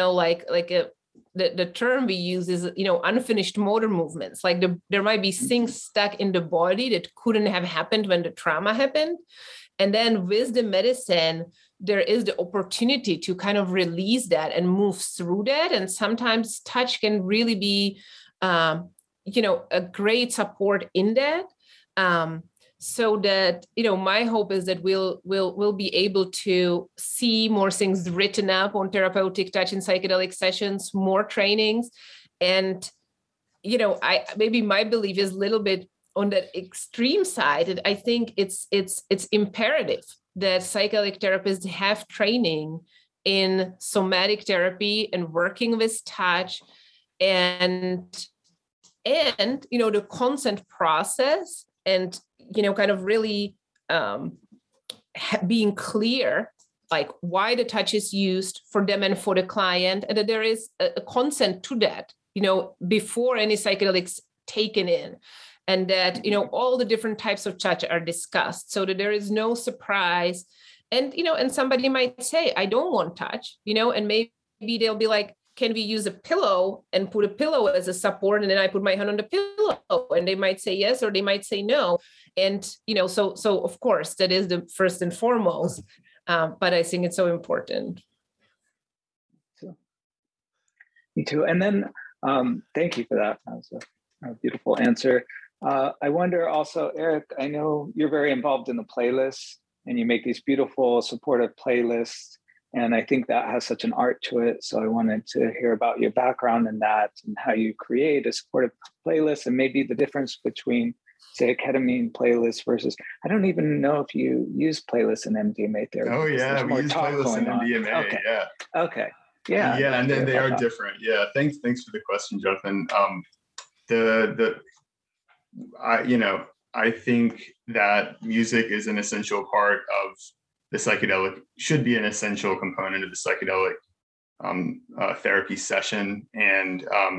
the term we use is, unfinished motor movements. Like there might be things stuck in the body that couldn't have happened when the trauma happened. And then with the medicine, there is the opportunity to kind of release that and move through that. And sometimes touch can really be, a great support in that. So that, my hope is that we'll be able to see more things written up on therapeutic touch in psychedelic sessions, more trainings. And, maybe my belief is a little bit on that extreme side. And I think it's imperative that psychedelic therapists have training in somatic therapy and working with touch and the consent process, and kind of really being clear, like why the touch is used for them and for the client, and that there is a consent to that, before any psychedelics taken in, and that, all the different types of touch are discussed, so that there is no surprise. And, and somebody might say, I don't want touch, and maybe they'll be like, can we use a pillow and put a pillow as a support? And then I put my hand on the pillow, and they might say yes, or they might say no. And, so of course that is the first and foremost, but I think it's so important. Me too. And then, thank you for that. That was a beautiful answer. I wonder also, Eric, I know you're very involved in the playlists, and you make these beautiful supportive playlists. And I think that has such an art to it. So I wanted to hear about your background in that and how you create a supportive playlist, and maybe the difference between, say, a ketamine playlist versus, I don't even know if you use playlists in MDMA therapy. Oh yeah, we use playlists in MDMA. Okay. Yeah. Okay. Yeah. Yeah, and then they are different. Yeah. Thanks for the question, Jonathan. I think that music is an essential part of the psychedelic, should be an essential component of the psychedelic therapy session. And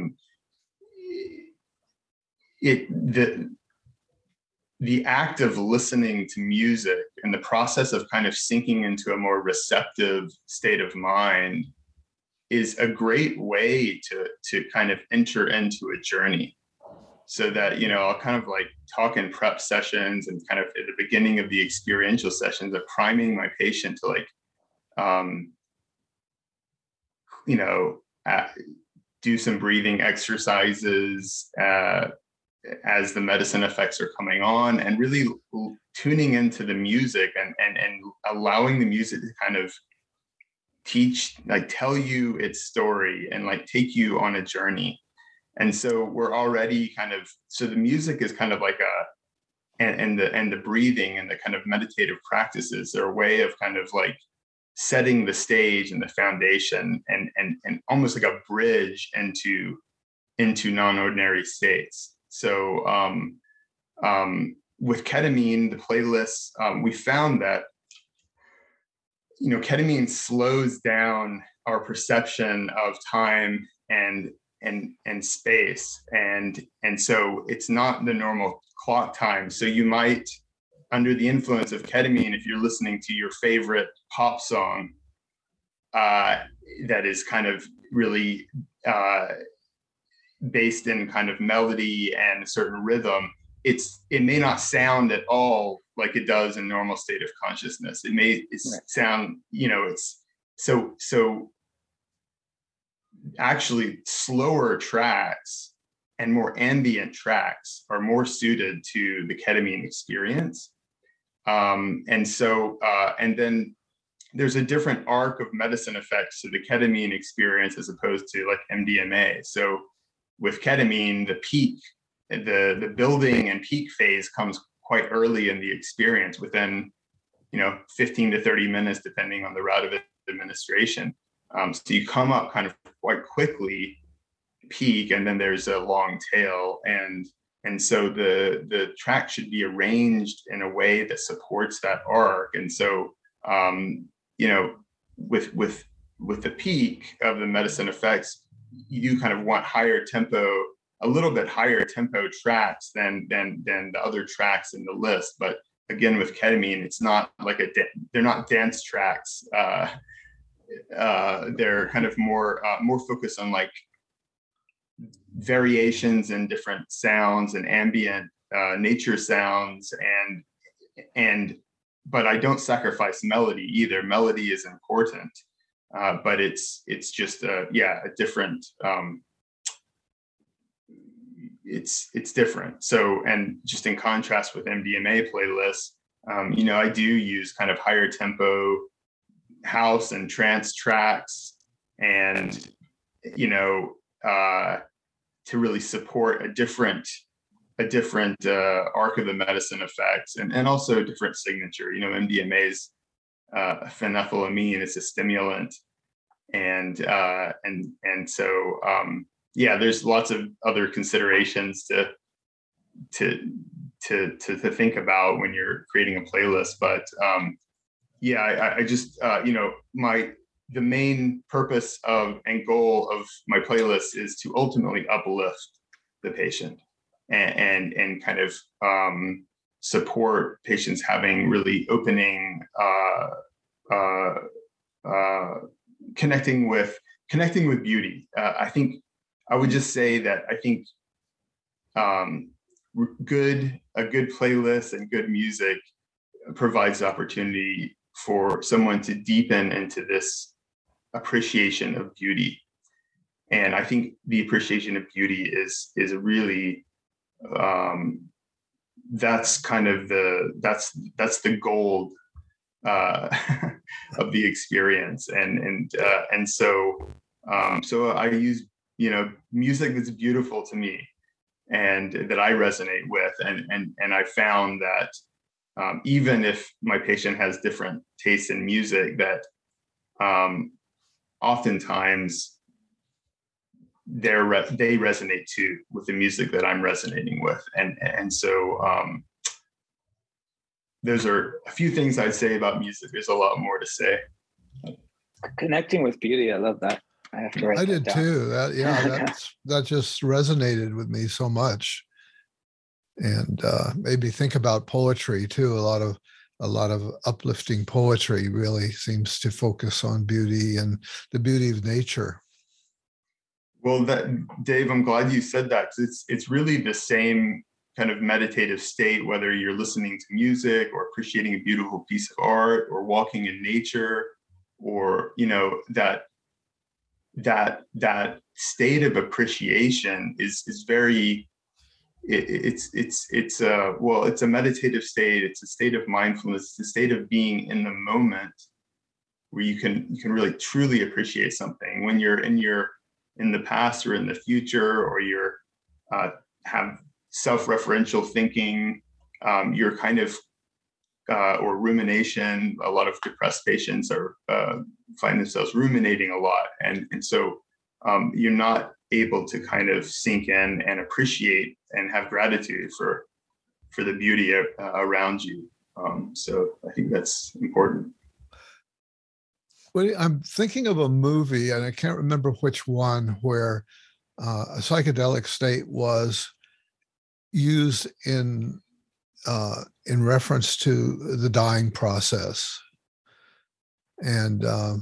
the act of listening to music and the process of kind of sinking into a more receptive state of mind is a great way to kind of enter into a journey. So that, I'll kind of like talk in prep sessions and kind of at the beginning of the experiential sessions of priming my patient to do some breathing exercises as the medicine effects are coming on, and really tuning into the music and allowing the music to kind of tell you its story and take you on a journey. And so we're already so the music is kind of like and the breathing and the kind of meditative practices are a way of kind of setting the stage and the foundation and almost like a bridge into non-ordinary states. So with ketamine, the playlists, we found that, ketamine slows down our perception of time and space. And so it's not the normal clock time. So you might, under the influence of ketamine, if you're listening to your favorite pop song, that is kind of really based in kind of melody and a certain rhythm, it may not sound at all like it does in normal state of consciousness. It may sound, it's so actually slower tracks and more ambient tracks are more suited to the ketamine experience. And then there's a different arc of medicine effects to the ketamine experience as opposed to MDMA. So with ketamine, the peak, the building and peak phase comes quite early in the experience, within 15 to 30 minutes, depending on the route of administration. So you come up kind of quite quickly, peak, and then there's a long tail, and so the track should be arranged in a way that supports that arc. And so with the peak of the medicine effects, you kind of want a little bit higher tempo tracks than the other tracks in the list. But again, with ketamine, it's not they're not dance tracks. They're kind of more focused on variations in different sounds and ambient nature sounds, but I don't sacrifice melody either. Melody is important, but it's just a different. It's different. So, and just in contrast with MDMA playlists, I do use kind of higher tempo house and trance tracks, and to really support a different arc of the medicine effects, and also a different signature. MDMA is phenethylamine. It's a stimulant, and so there's lots of other considerations to think about when you're creating a playlist. But I just the main purpose and goal of my playlist is to ultimately uplift the patient and kind of support patients having really opening, connecting with beauty. I think I would just say that I think a good playlist and good music provides the opportunity for someone to deepen into this appreciation of beauty. And I think the appreciation of beauty is really that's kind of that's the gold of the experience. And so I use, music that's beautiful to me and that I resonate with. And I found that even if my patient has different tastes in music, that oftentimes they resonate too with the music that I'm resonating with. And so those are a few things I'd say about music. There's a lot more to say. Connecting with beauty. I love that. I have to write that down. I did too. That just resonated with me so much. And made me think about poetry too. A lot of uplifting poetry really seems to focus on beauty and the beauty of nature. Well, Dave, I'm glad you said that, because it's really the same kind of meditative state, whether you're listening to music or appreciating a beautiful piece of art or walking in nature, or that state of appreciation is very. It's a meditative state. It's a state of mindfulness. It's a state of being in the moment, where you can really truly appreciate something. When you're in the past or in the future, or you're have self-referential thinking, you're kind of or rumination. A lot of depressed patients find themselves ruminating a lot, and so you're not able to kind of sink in and appreciate and have gratitude for the beauty around you. So I think that's important. Well, I'm thinking of a movie, and I can't remember which one, where a psychedelic state was used in reference to the dying process. And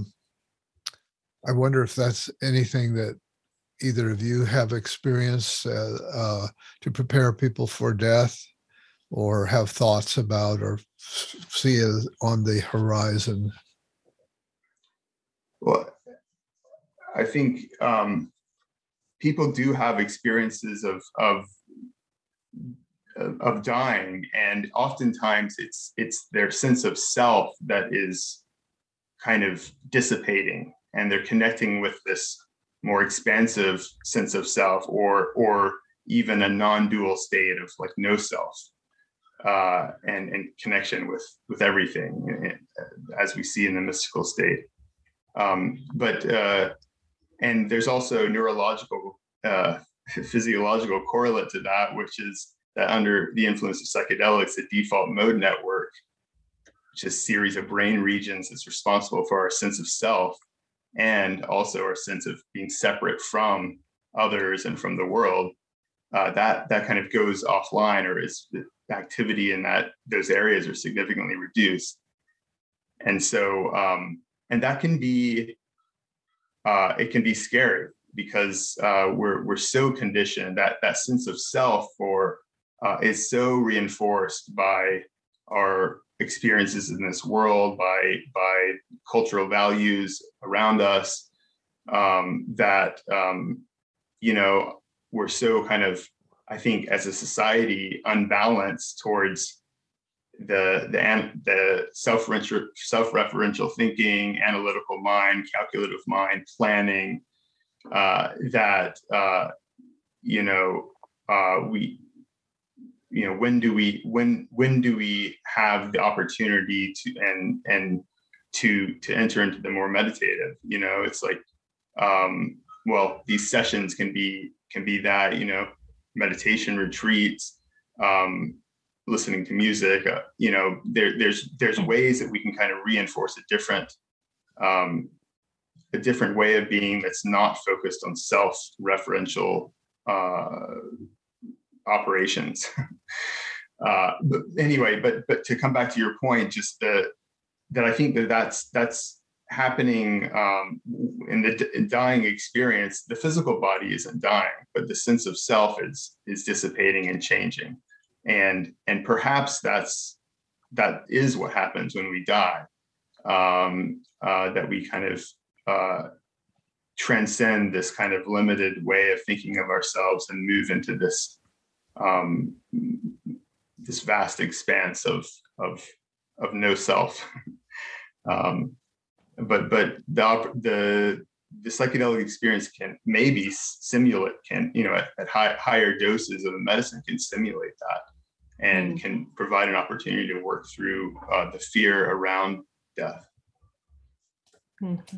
I wonder if that's anything that either of you have experienced to prepare people for death, or have thoughts about, or see it on the horizon. Well, I think people do have experiences of dying, and oftentimes it's their sense of self that is kind of dissipating, and they're connecting with this more expansive sense of self, or even a non-dual state of like no self, and connection with everything, as we see in the mystical state. And there's also neurological, physiological correlate to that, which is that under the influence of psychedelics, the default mode network, which is a series of brain regions that's responsible for our sense of self, and also our sense of being separate from others and from the world, that kind of goes offline, or is the activity in those areas are significantly reduced. And so, and that can be, it can be scary, because we're so conditioned that sense of self is so reinforced by our experiences in this world, by cultural values around us, that we're so kind of, I think, as a society, unbalanced towards the self-referential thinking, analytical mind, calculative mind, planning, when do we have the opportunity to enter into the more meditative? It's like, these sessions can be that, meditation retreats, listening to music, there's ways that we can kind of reinforce a different way of being that's not focused on self-referential operations. But anyway, but to come back to your point, just that I think that's happening in the dying experience. The physical body isn't dying, but the sense of self is dissipating and changing, and perhaps that is what happens when we die. That we kind of transcend this kind of limited way of thinking of ourselves and move into this vast expanse of no self. But the psychedelic experience can maybe simulate, at higher doses of a medicine can simulate that and can provide an opportunity to work through the fear around death. Mm-hmm.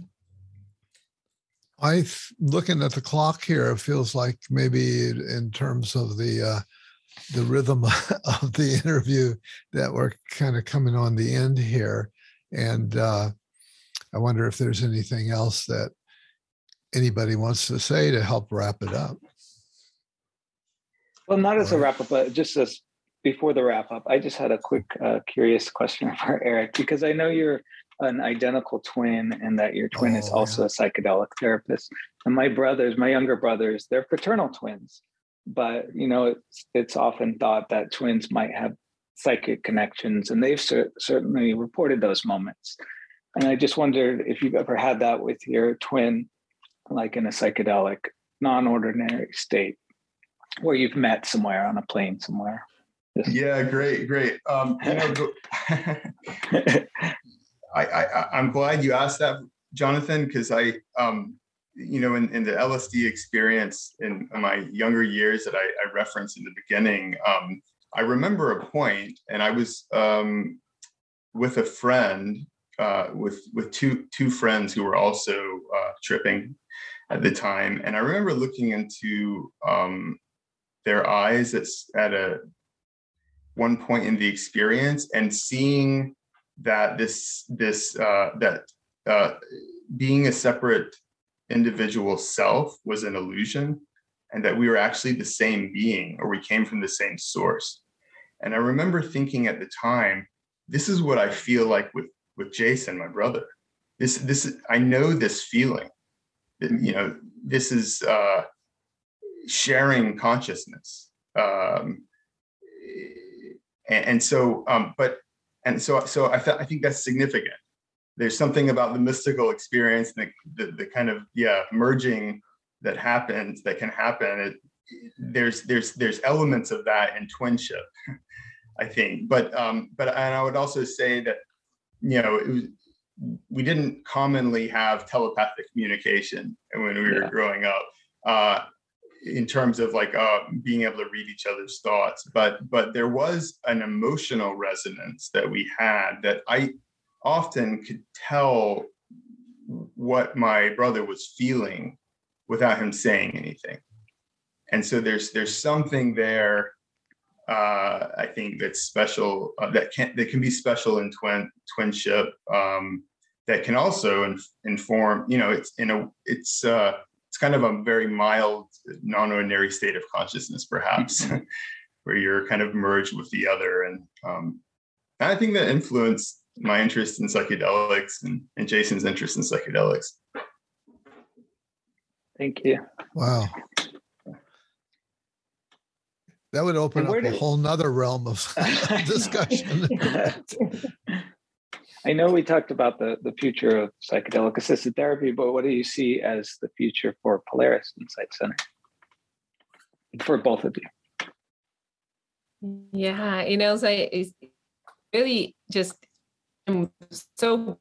Looking at the clock here, it feels like maybe in terms of the rhythm of the interview that we're kind of coming on the end here. And I wonder if there's anything else that anybody wants to say to help wrap it up. Well, not as a wrap up, but just as before the wrap up, I just had a quick curious question for Eric, because I know you're an identical twin and that your twin is also a psychedelic therapist. And my younger brothers, they're fraternal twins. But, it's often thought that twins might have psychic connections, and they've certainly reported those moments. And I just wondered if you've ever had that with your twin, like in a psychedelic, non-ordinary state, where you've met somewhere on a plane somewhere. Yeah, great. I'm glad you asked that, Jonathan, because I, in the LSD experience in my younger years that I referenced in the beginning, I remember a point, and I was with a friend, with two friends who were also tripping at the time, and I remember looking into their eyes at one point in the experience and seeing that being a separate individual self was an illusion, and that we were actually the same being, or we came from the same source. And I remember thinking at the time, this is what I feel like with Jason, my brother. This I know this feeling. This is sharing consciousness. So I think that's significant. There's something about the mystical experience, and the kind of merging that can happen. There's elements of that in twinship, I think. But and I would also say that we didn't commonly have telepathic communication when we were growing up. In terms of being able to read each other's thoughts, but there was an emotional resonance that we had that I often could tell what my brother was feeling without him saying anything. And so there's something there, I think, that's special, that can be special in twinship, that can also inform. It's kind of a very mild, non-ordinary state of consciousness, perhaps, where you're kind of merged with the other. And I think that influenced my interest in psychedelics and Jason's interest in psychedelics. Thank you. Wow. That would open up a whole nother realm of discussion. I know we talked about the future of psychedelic assisted therapy, but what do you see as the future for Polaris Insight Center? For both of you. Yeah, it's really just so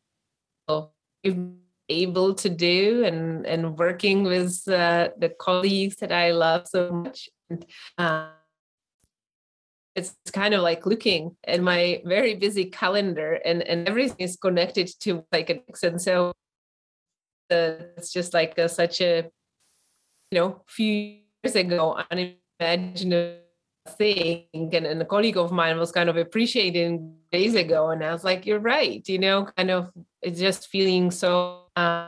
able to do and working with the colleagues that I love so much. And, it's kind of like looking at my very busy calendar and everything is connected to psychedelics. And so it's just like such a, few years ago, unimaginable thing. And a colleague of mine was kind of appreciating days ago. And I was like, you're right, kind of it's just feeling so, I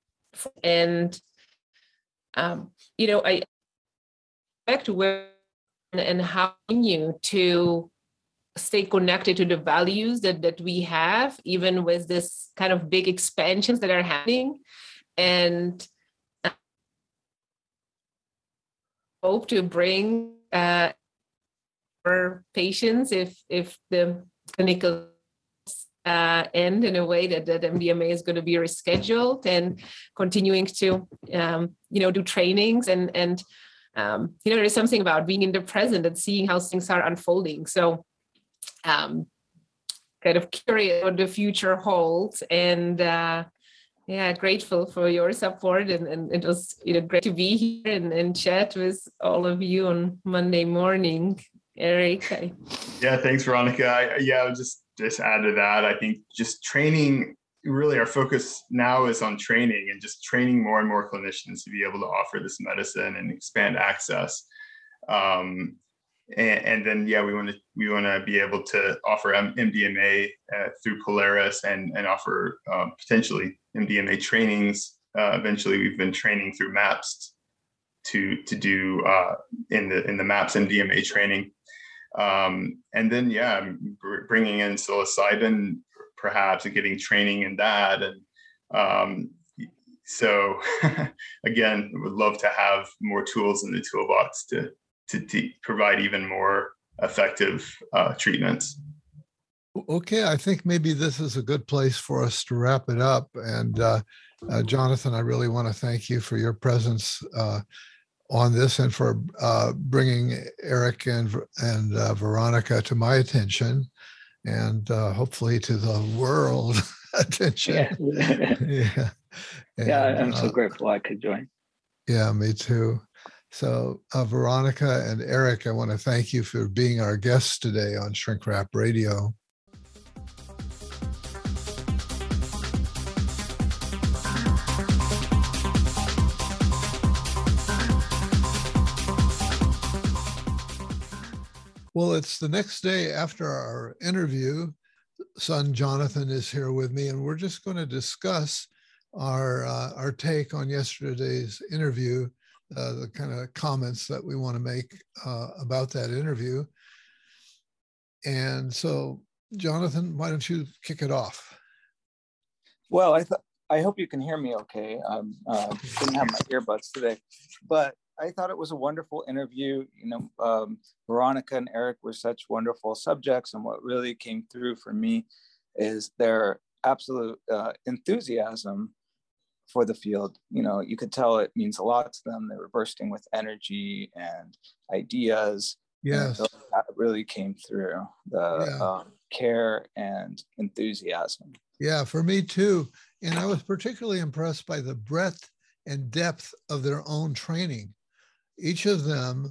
back to where and how you to stay connected to the values that we have, even with this kind of big expansions that are happening, and hope to bring our patients if the clinical end in a way that MDMA is going to be rescheduled, and continuing to do trainings and there's something about being in the present and seeing how things are unfolding. So kind of curious what the future holds. And yeah, grateful for your support. And it was great to be here and chat with all of you on Monday morning. Eric. Yeah, thanks, Veronica. I'll just add to that. I think just training, really our focus now is on training and just training more and more clinicians to be able to offer this medicine and expand access. And then, we want to be able to offer MDMA through Polaris and offer potentially MDMA trainings. Eventually, we've been training through MAPS to do in the MAPS MDMA training. And then, bringing in psilocybin, perhaps, and getting training in that. And so, again, would love to have more tools in the toolbox to provide even more effective treatments. Okay, I think maybe this is a good place for us to wrap it up. And Jonathan, I really want to thank you for your presence on this and for bringing Eric and Veronica to my attention, and hopefully to the world attention. Yeah. I'm so grateful I could join. Yeah, me too. So Veronica and Eric, I want to thank you for being our guests today on Shrink Rap Radio. Well, it's the next day after our interview. Son Jonathan is here with me, and we're just going to discuss our take on yesterday's interview, the kind of comments that we want to make about that interview. And so, Jonathan, why don't you kick it off? Well, I hope you can hear me okay. Didn't have my earbuds today, but I thought it was a wonderful interview. Veronica and Eric were such wonderful subjects, and what really came through for me is their absolute enthusiasm for the field. You could tell it means a lot to them. They were bursting with energy and ideas. Yes, and that really came through, the care and enthusiasm. Yeah, for me too. And I was particularly impressed by the breadth and depth of their own training. Each of them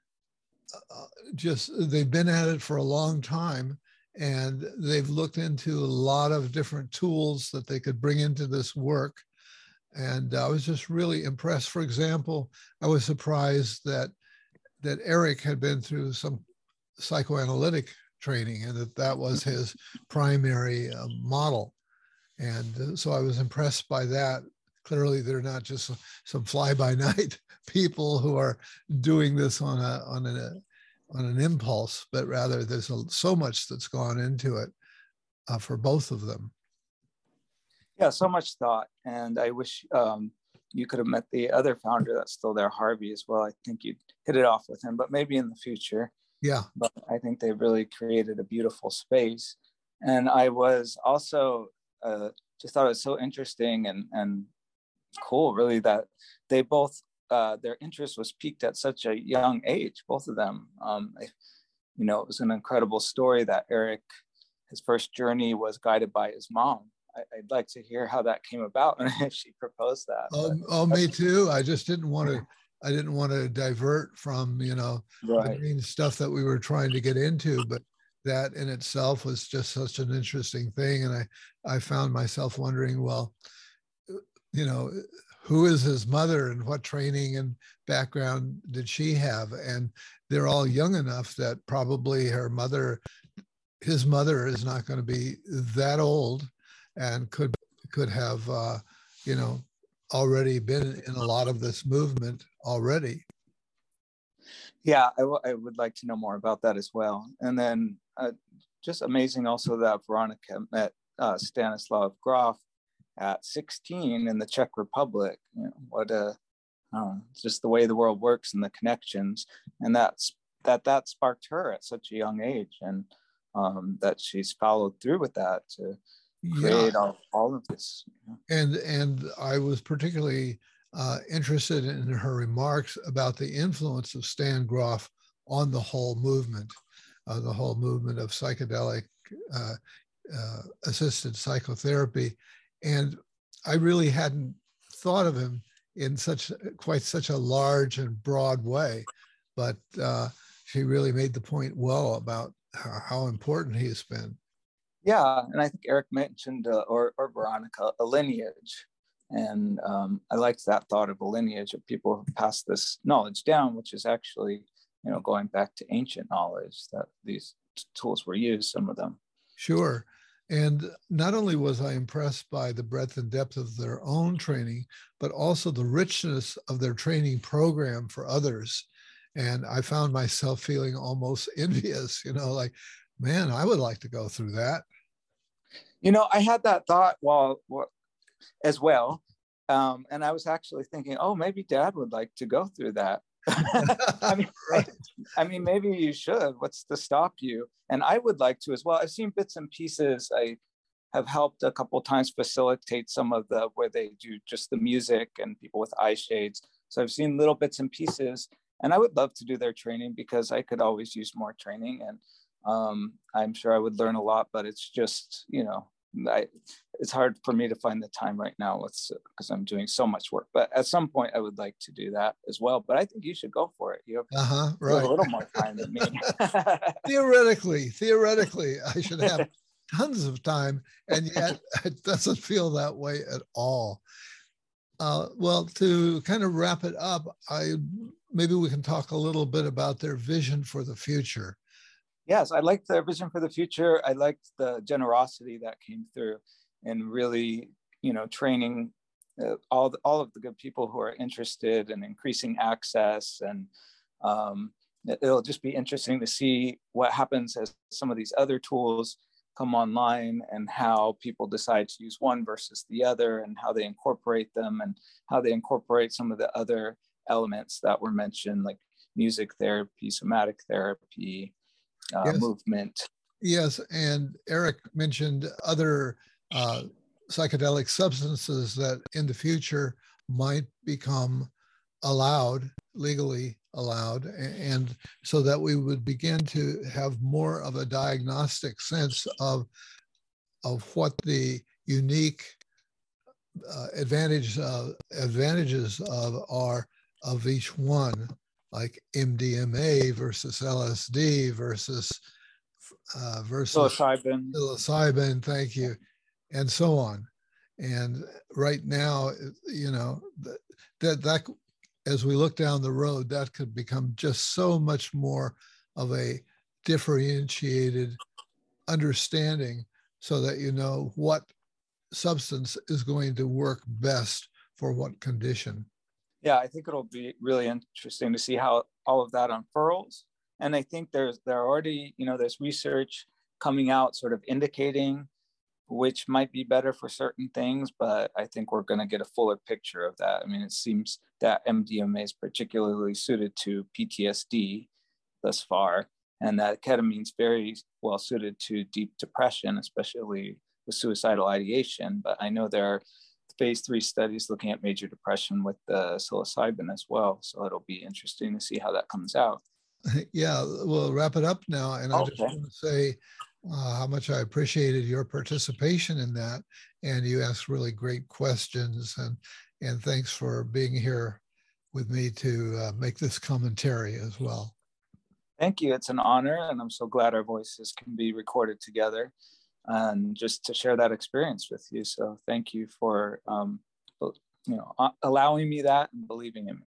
they've been at it for a long time, and they've looked into a lot of different tools that they could bring into this work. And I was just really impressed. For example, I was surprised that Eric had been through some psychoanalytic training and that was his primary model. And so I was impressed by that. Clearly, they're not just some fly-by-night people who are doing this on an impulse, but rather there's so much that's gone into it for both of them. Yeah, so much thought. And I wish you could have met the other founder that's still there, Harvey, as well. I think you'd hit it off with him, but maybe in the future. Yeah. But I think they've really created a beautiful space. And I was also just thought it was so interesting and cool, really, that they both, their interest was piqued at such a young age, both of them. It was an incredible story that Eric, his first journey was guided by his mom. I'd like to hear how that came about and if she proposed that. Me too. I just didn't want to divert from, the main stuff that we were trying to get into, but that in itself was just such an interesting thing. And I found myself wondering, well, who is his mother and what training and background did she have? And they're all young enough that probably his mother is not going to be that old and could have, already been in a lot of this movement already. Yeah, I would like to know more about that as well. And then just amazing also that Veronica met Stanislav Grof at 16 in the Czech Republic. It's just the way the world works and the connections, and that sparked her at such a young age, and that she's followed through with that to create all of this. And I was particularly interested in her remarks about the influence of Stan Grof on the whole movement of psychedelic assisted psychotherapy. And I really hadn't thought of him in quite such a large and broad way, but she really made the point well about how important he has been. Yeah, and I think Eric mentioned, or Veronica, a lineage. And I liked that thought of a lineage of people who passed this knowledge down, which is actually, going back to ancient knowledge that these tools were used, some of them. Sure. And not only was I impressed by the breadth and depth of their own training, but also the richness of their training program for others. And I found myself feeling almost envious, like, man, I would like to go through that. I had that thought as well. And I was actually thinking, oh, maybe Dad would like to go through that. I mean, maybe you should. What's to stop you? And I would like to as well. I've seen bits and pieces. I have helped a couple of times facilitate some of where they do just the music and people with eye shades. So I've seen little bits and pieces, and I would love to do their training because I could always use more training. And I'm sure I would learn a lot, but it's just, it's hard for me to find the time right now because I'm doing so much work. But at some point, I would like to do that as well. But I think you should go for it. You have a little more time than me. Theoretically, I should have tons of time, and yet it doesn't feel that way at all. Well, to kind of wrap it up, maybe we can talk a little bit about their vision for the future. Yes, I liked their vision for the future. I liked the generosity that came through, and really, training all of the good people who are interested in increasing access. And it'll just be interesting to see what happens as some of these other tools come online and how people decide to use one versus the other, and how they incorporate them, and how they incorporate some of the other elements that were mentioned, like music therapy, somatic therapy, yes. Movement. Yes, and Eric mentioned other psychedelic substances that in the future might become legally allowed, and so that we would begin to have more of a diagnostic sense of what the unique advantages are of each one, like MDMA versus LSD versus psilocybin, thank you, and so on. And right now, that as we look down the road, that could become just so much more of a differentiated understanding, so that what substance is going to work best for what condition. Yeah, I think it'll be really interesting to see how all of that unfurls. And I think there already, there's research coming out sort of indicating which might be better for certain things, but I think we're going to get a fuller picture of that. I mean, it seems that MDMA is particularly suited to PTSD thus far, and that ketamine is very well suited to deep depression, especially with suicidal ideation. But I know there are phase 3 studies looking at major depression with the psilocybin as well. So it'll be interesting to see how that comes out. Yeah, we'll wrap it up now. And I just want to say how much I appreciated your participation in that. And you asked really great questions. And thanks for being here with me to make this commentary as well. Thank you. It's an honor. And I'm so glad our voices can be recorded together, and just to share that experience with you. So thank you for, allowing me that and believing in me.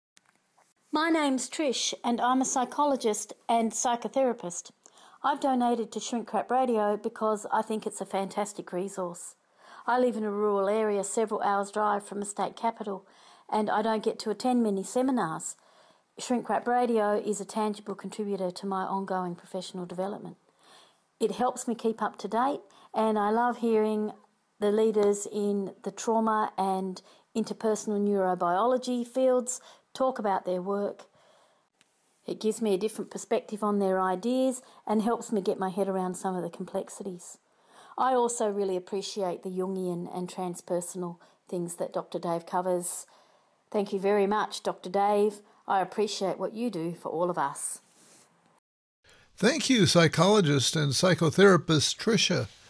My name's Trish, and I'm a psychologist and psychotherapist. I've donated to Shrink Rap Radio because I think it's a fantastic resource. I live in a rural area several hours' drive from a state capital, and I don't get to attend many seminars. Shrink Rap Radio is a tangible contributor to my ongoing professional development. It helps me keep up to date, and I love hearing the leaders in the trauma and interpersonal neurobiology fields talk about their work. It gives me a different perspective on their ideas and helps me get my head around some of the complexities. I also really appreciate the Jungian and transpersonal things that Dr. Dave covers. Thank you very much, Dr. Dave. I appreciate what you do for all of us. Thank you, psychologist and psychotherapist Tricia.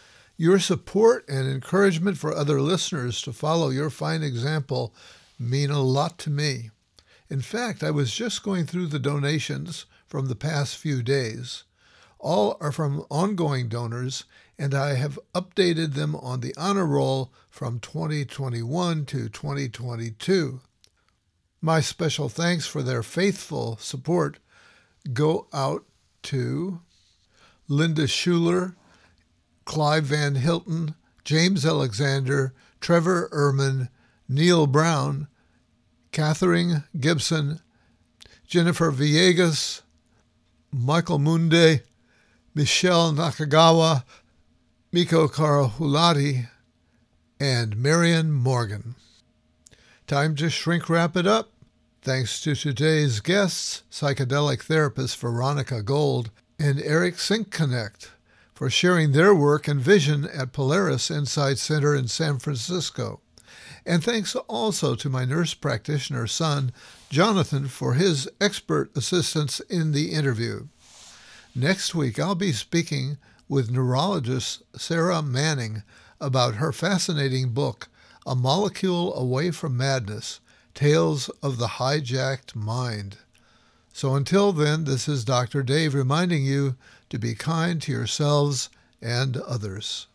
Your support and encouragement for other listeners to follow your fine example mean a lot to me. In fact, I was just going through the donations from the past few days. All are from ongoing donors, and I have updated them on the honor roll from 2021 to 2022. My special thanks for their faithful support go out to Linda Schuler, Clive Van Hilton, James Alexander, Trevor Ehrman, Neil Brown, Catherine Gibson, Jennifer Villegas, Michael Munde, Michelle Nakagawa, Miko Karahulati, and Marion Morgan. Time to shrink wrap it up. Thanks to today's guests, psychedelic therapist Veronica Gold and Eric Sinkconnect, for sharing their work and vision at Polaris Insight Center in San Francisco. And thanks also to my nurse practitioner son, Jonathan, for his expert assistance in the interview. Next week, I'll be speaking with neurologist Sarah Manning about her fascinating book, A Molecule Away from Madness, Tales of the Hijacked Mind. So until then, this is Dr. Dave reminding you to be kind to yourselves and others.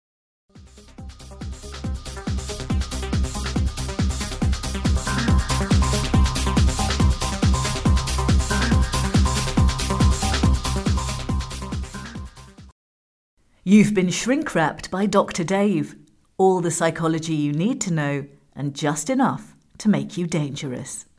You've been shrink-wrapped by Dr. Dave. All the psychology you need to know and just enough to make you dangerous.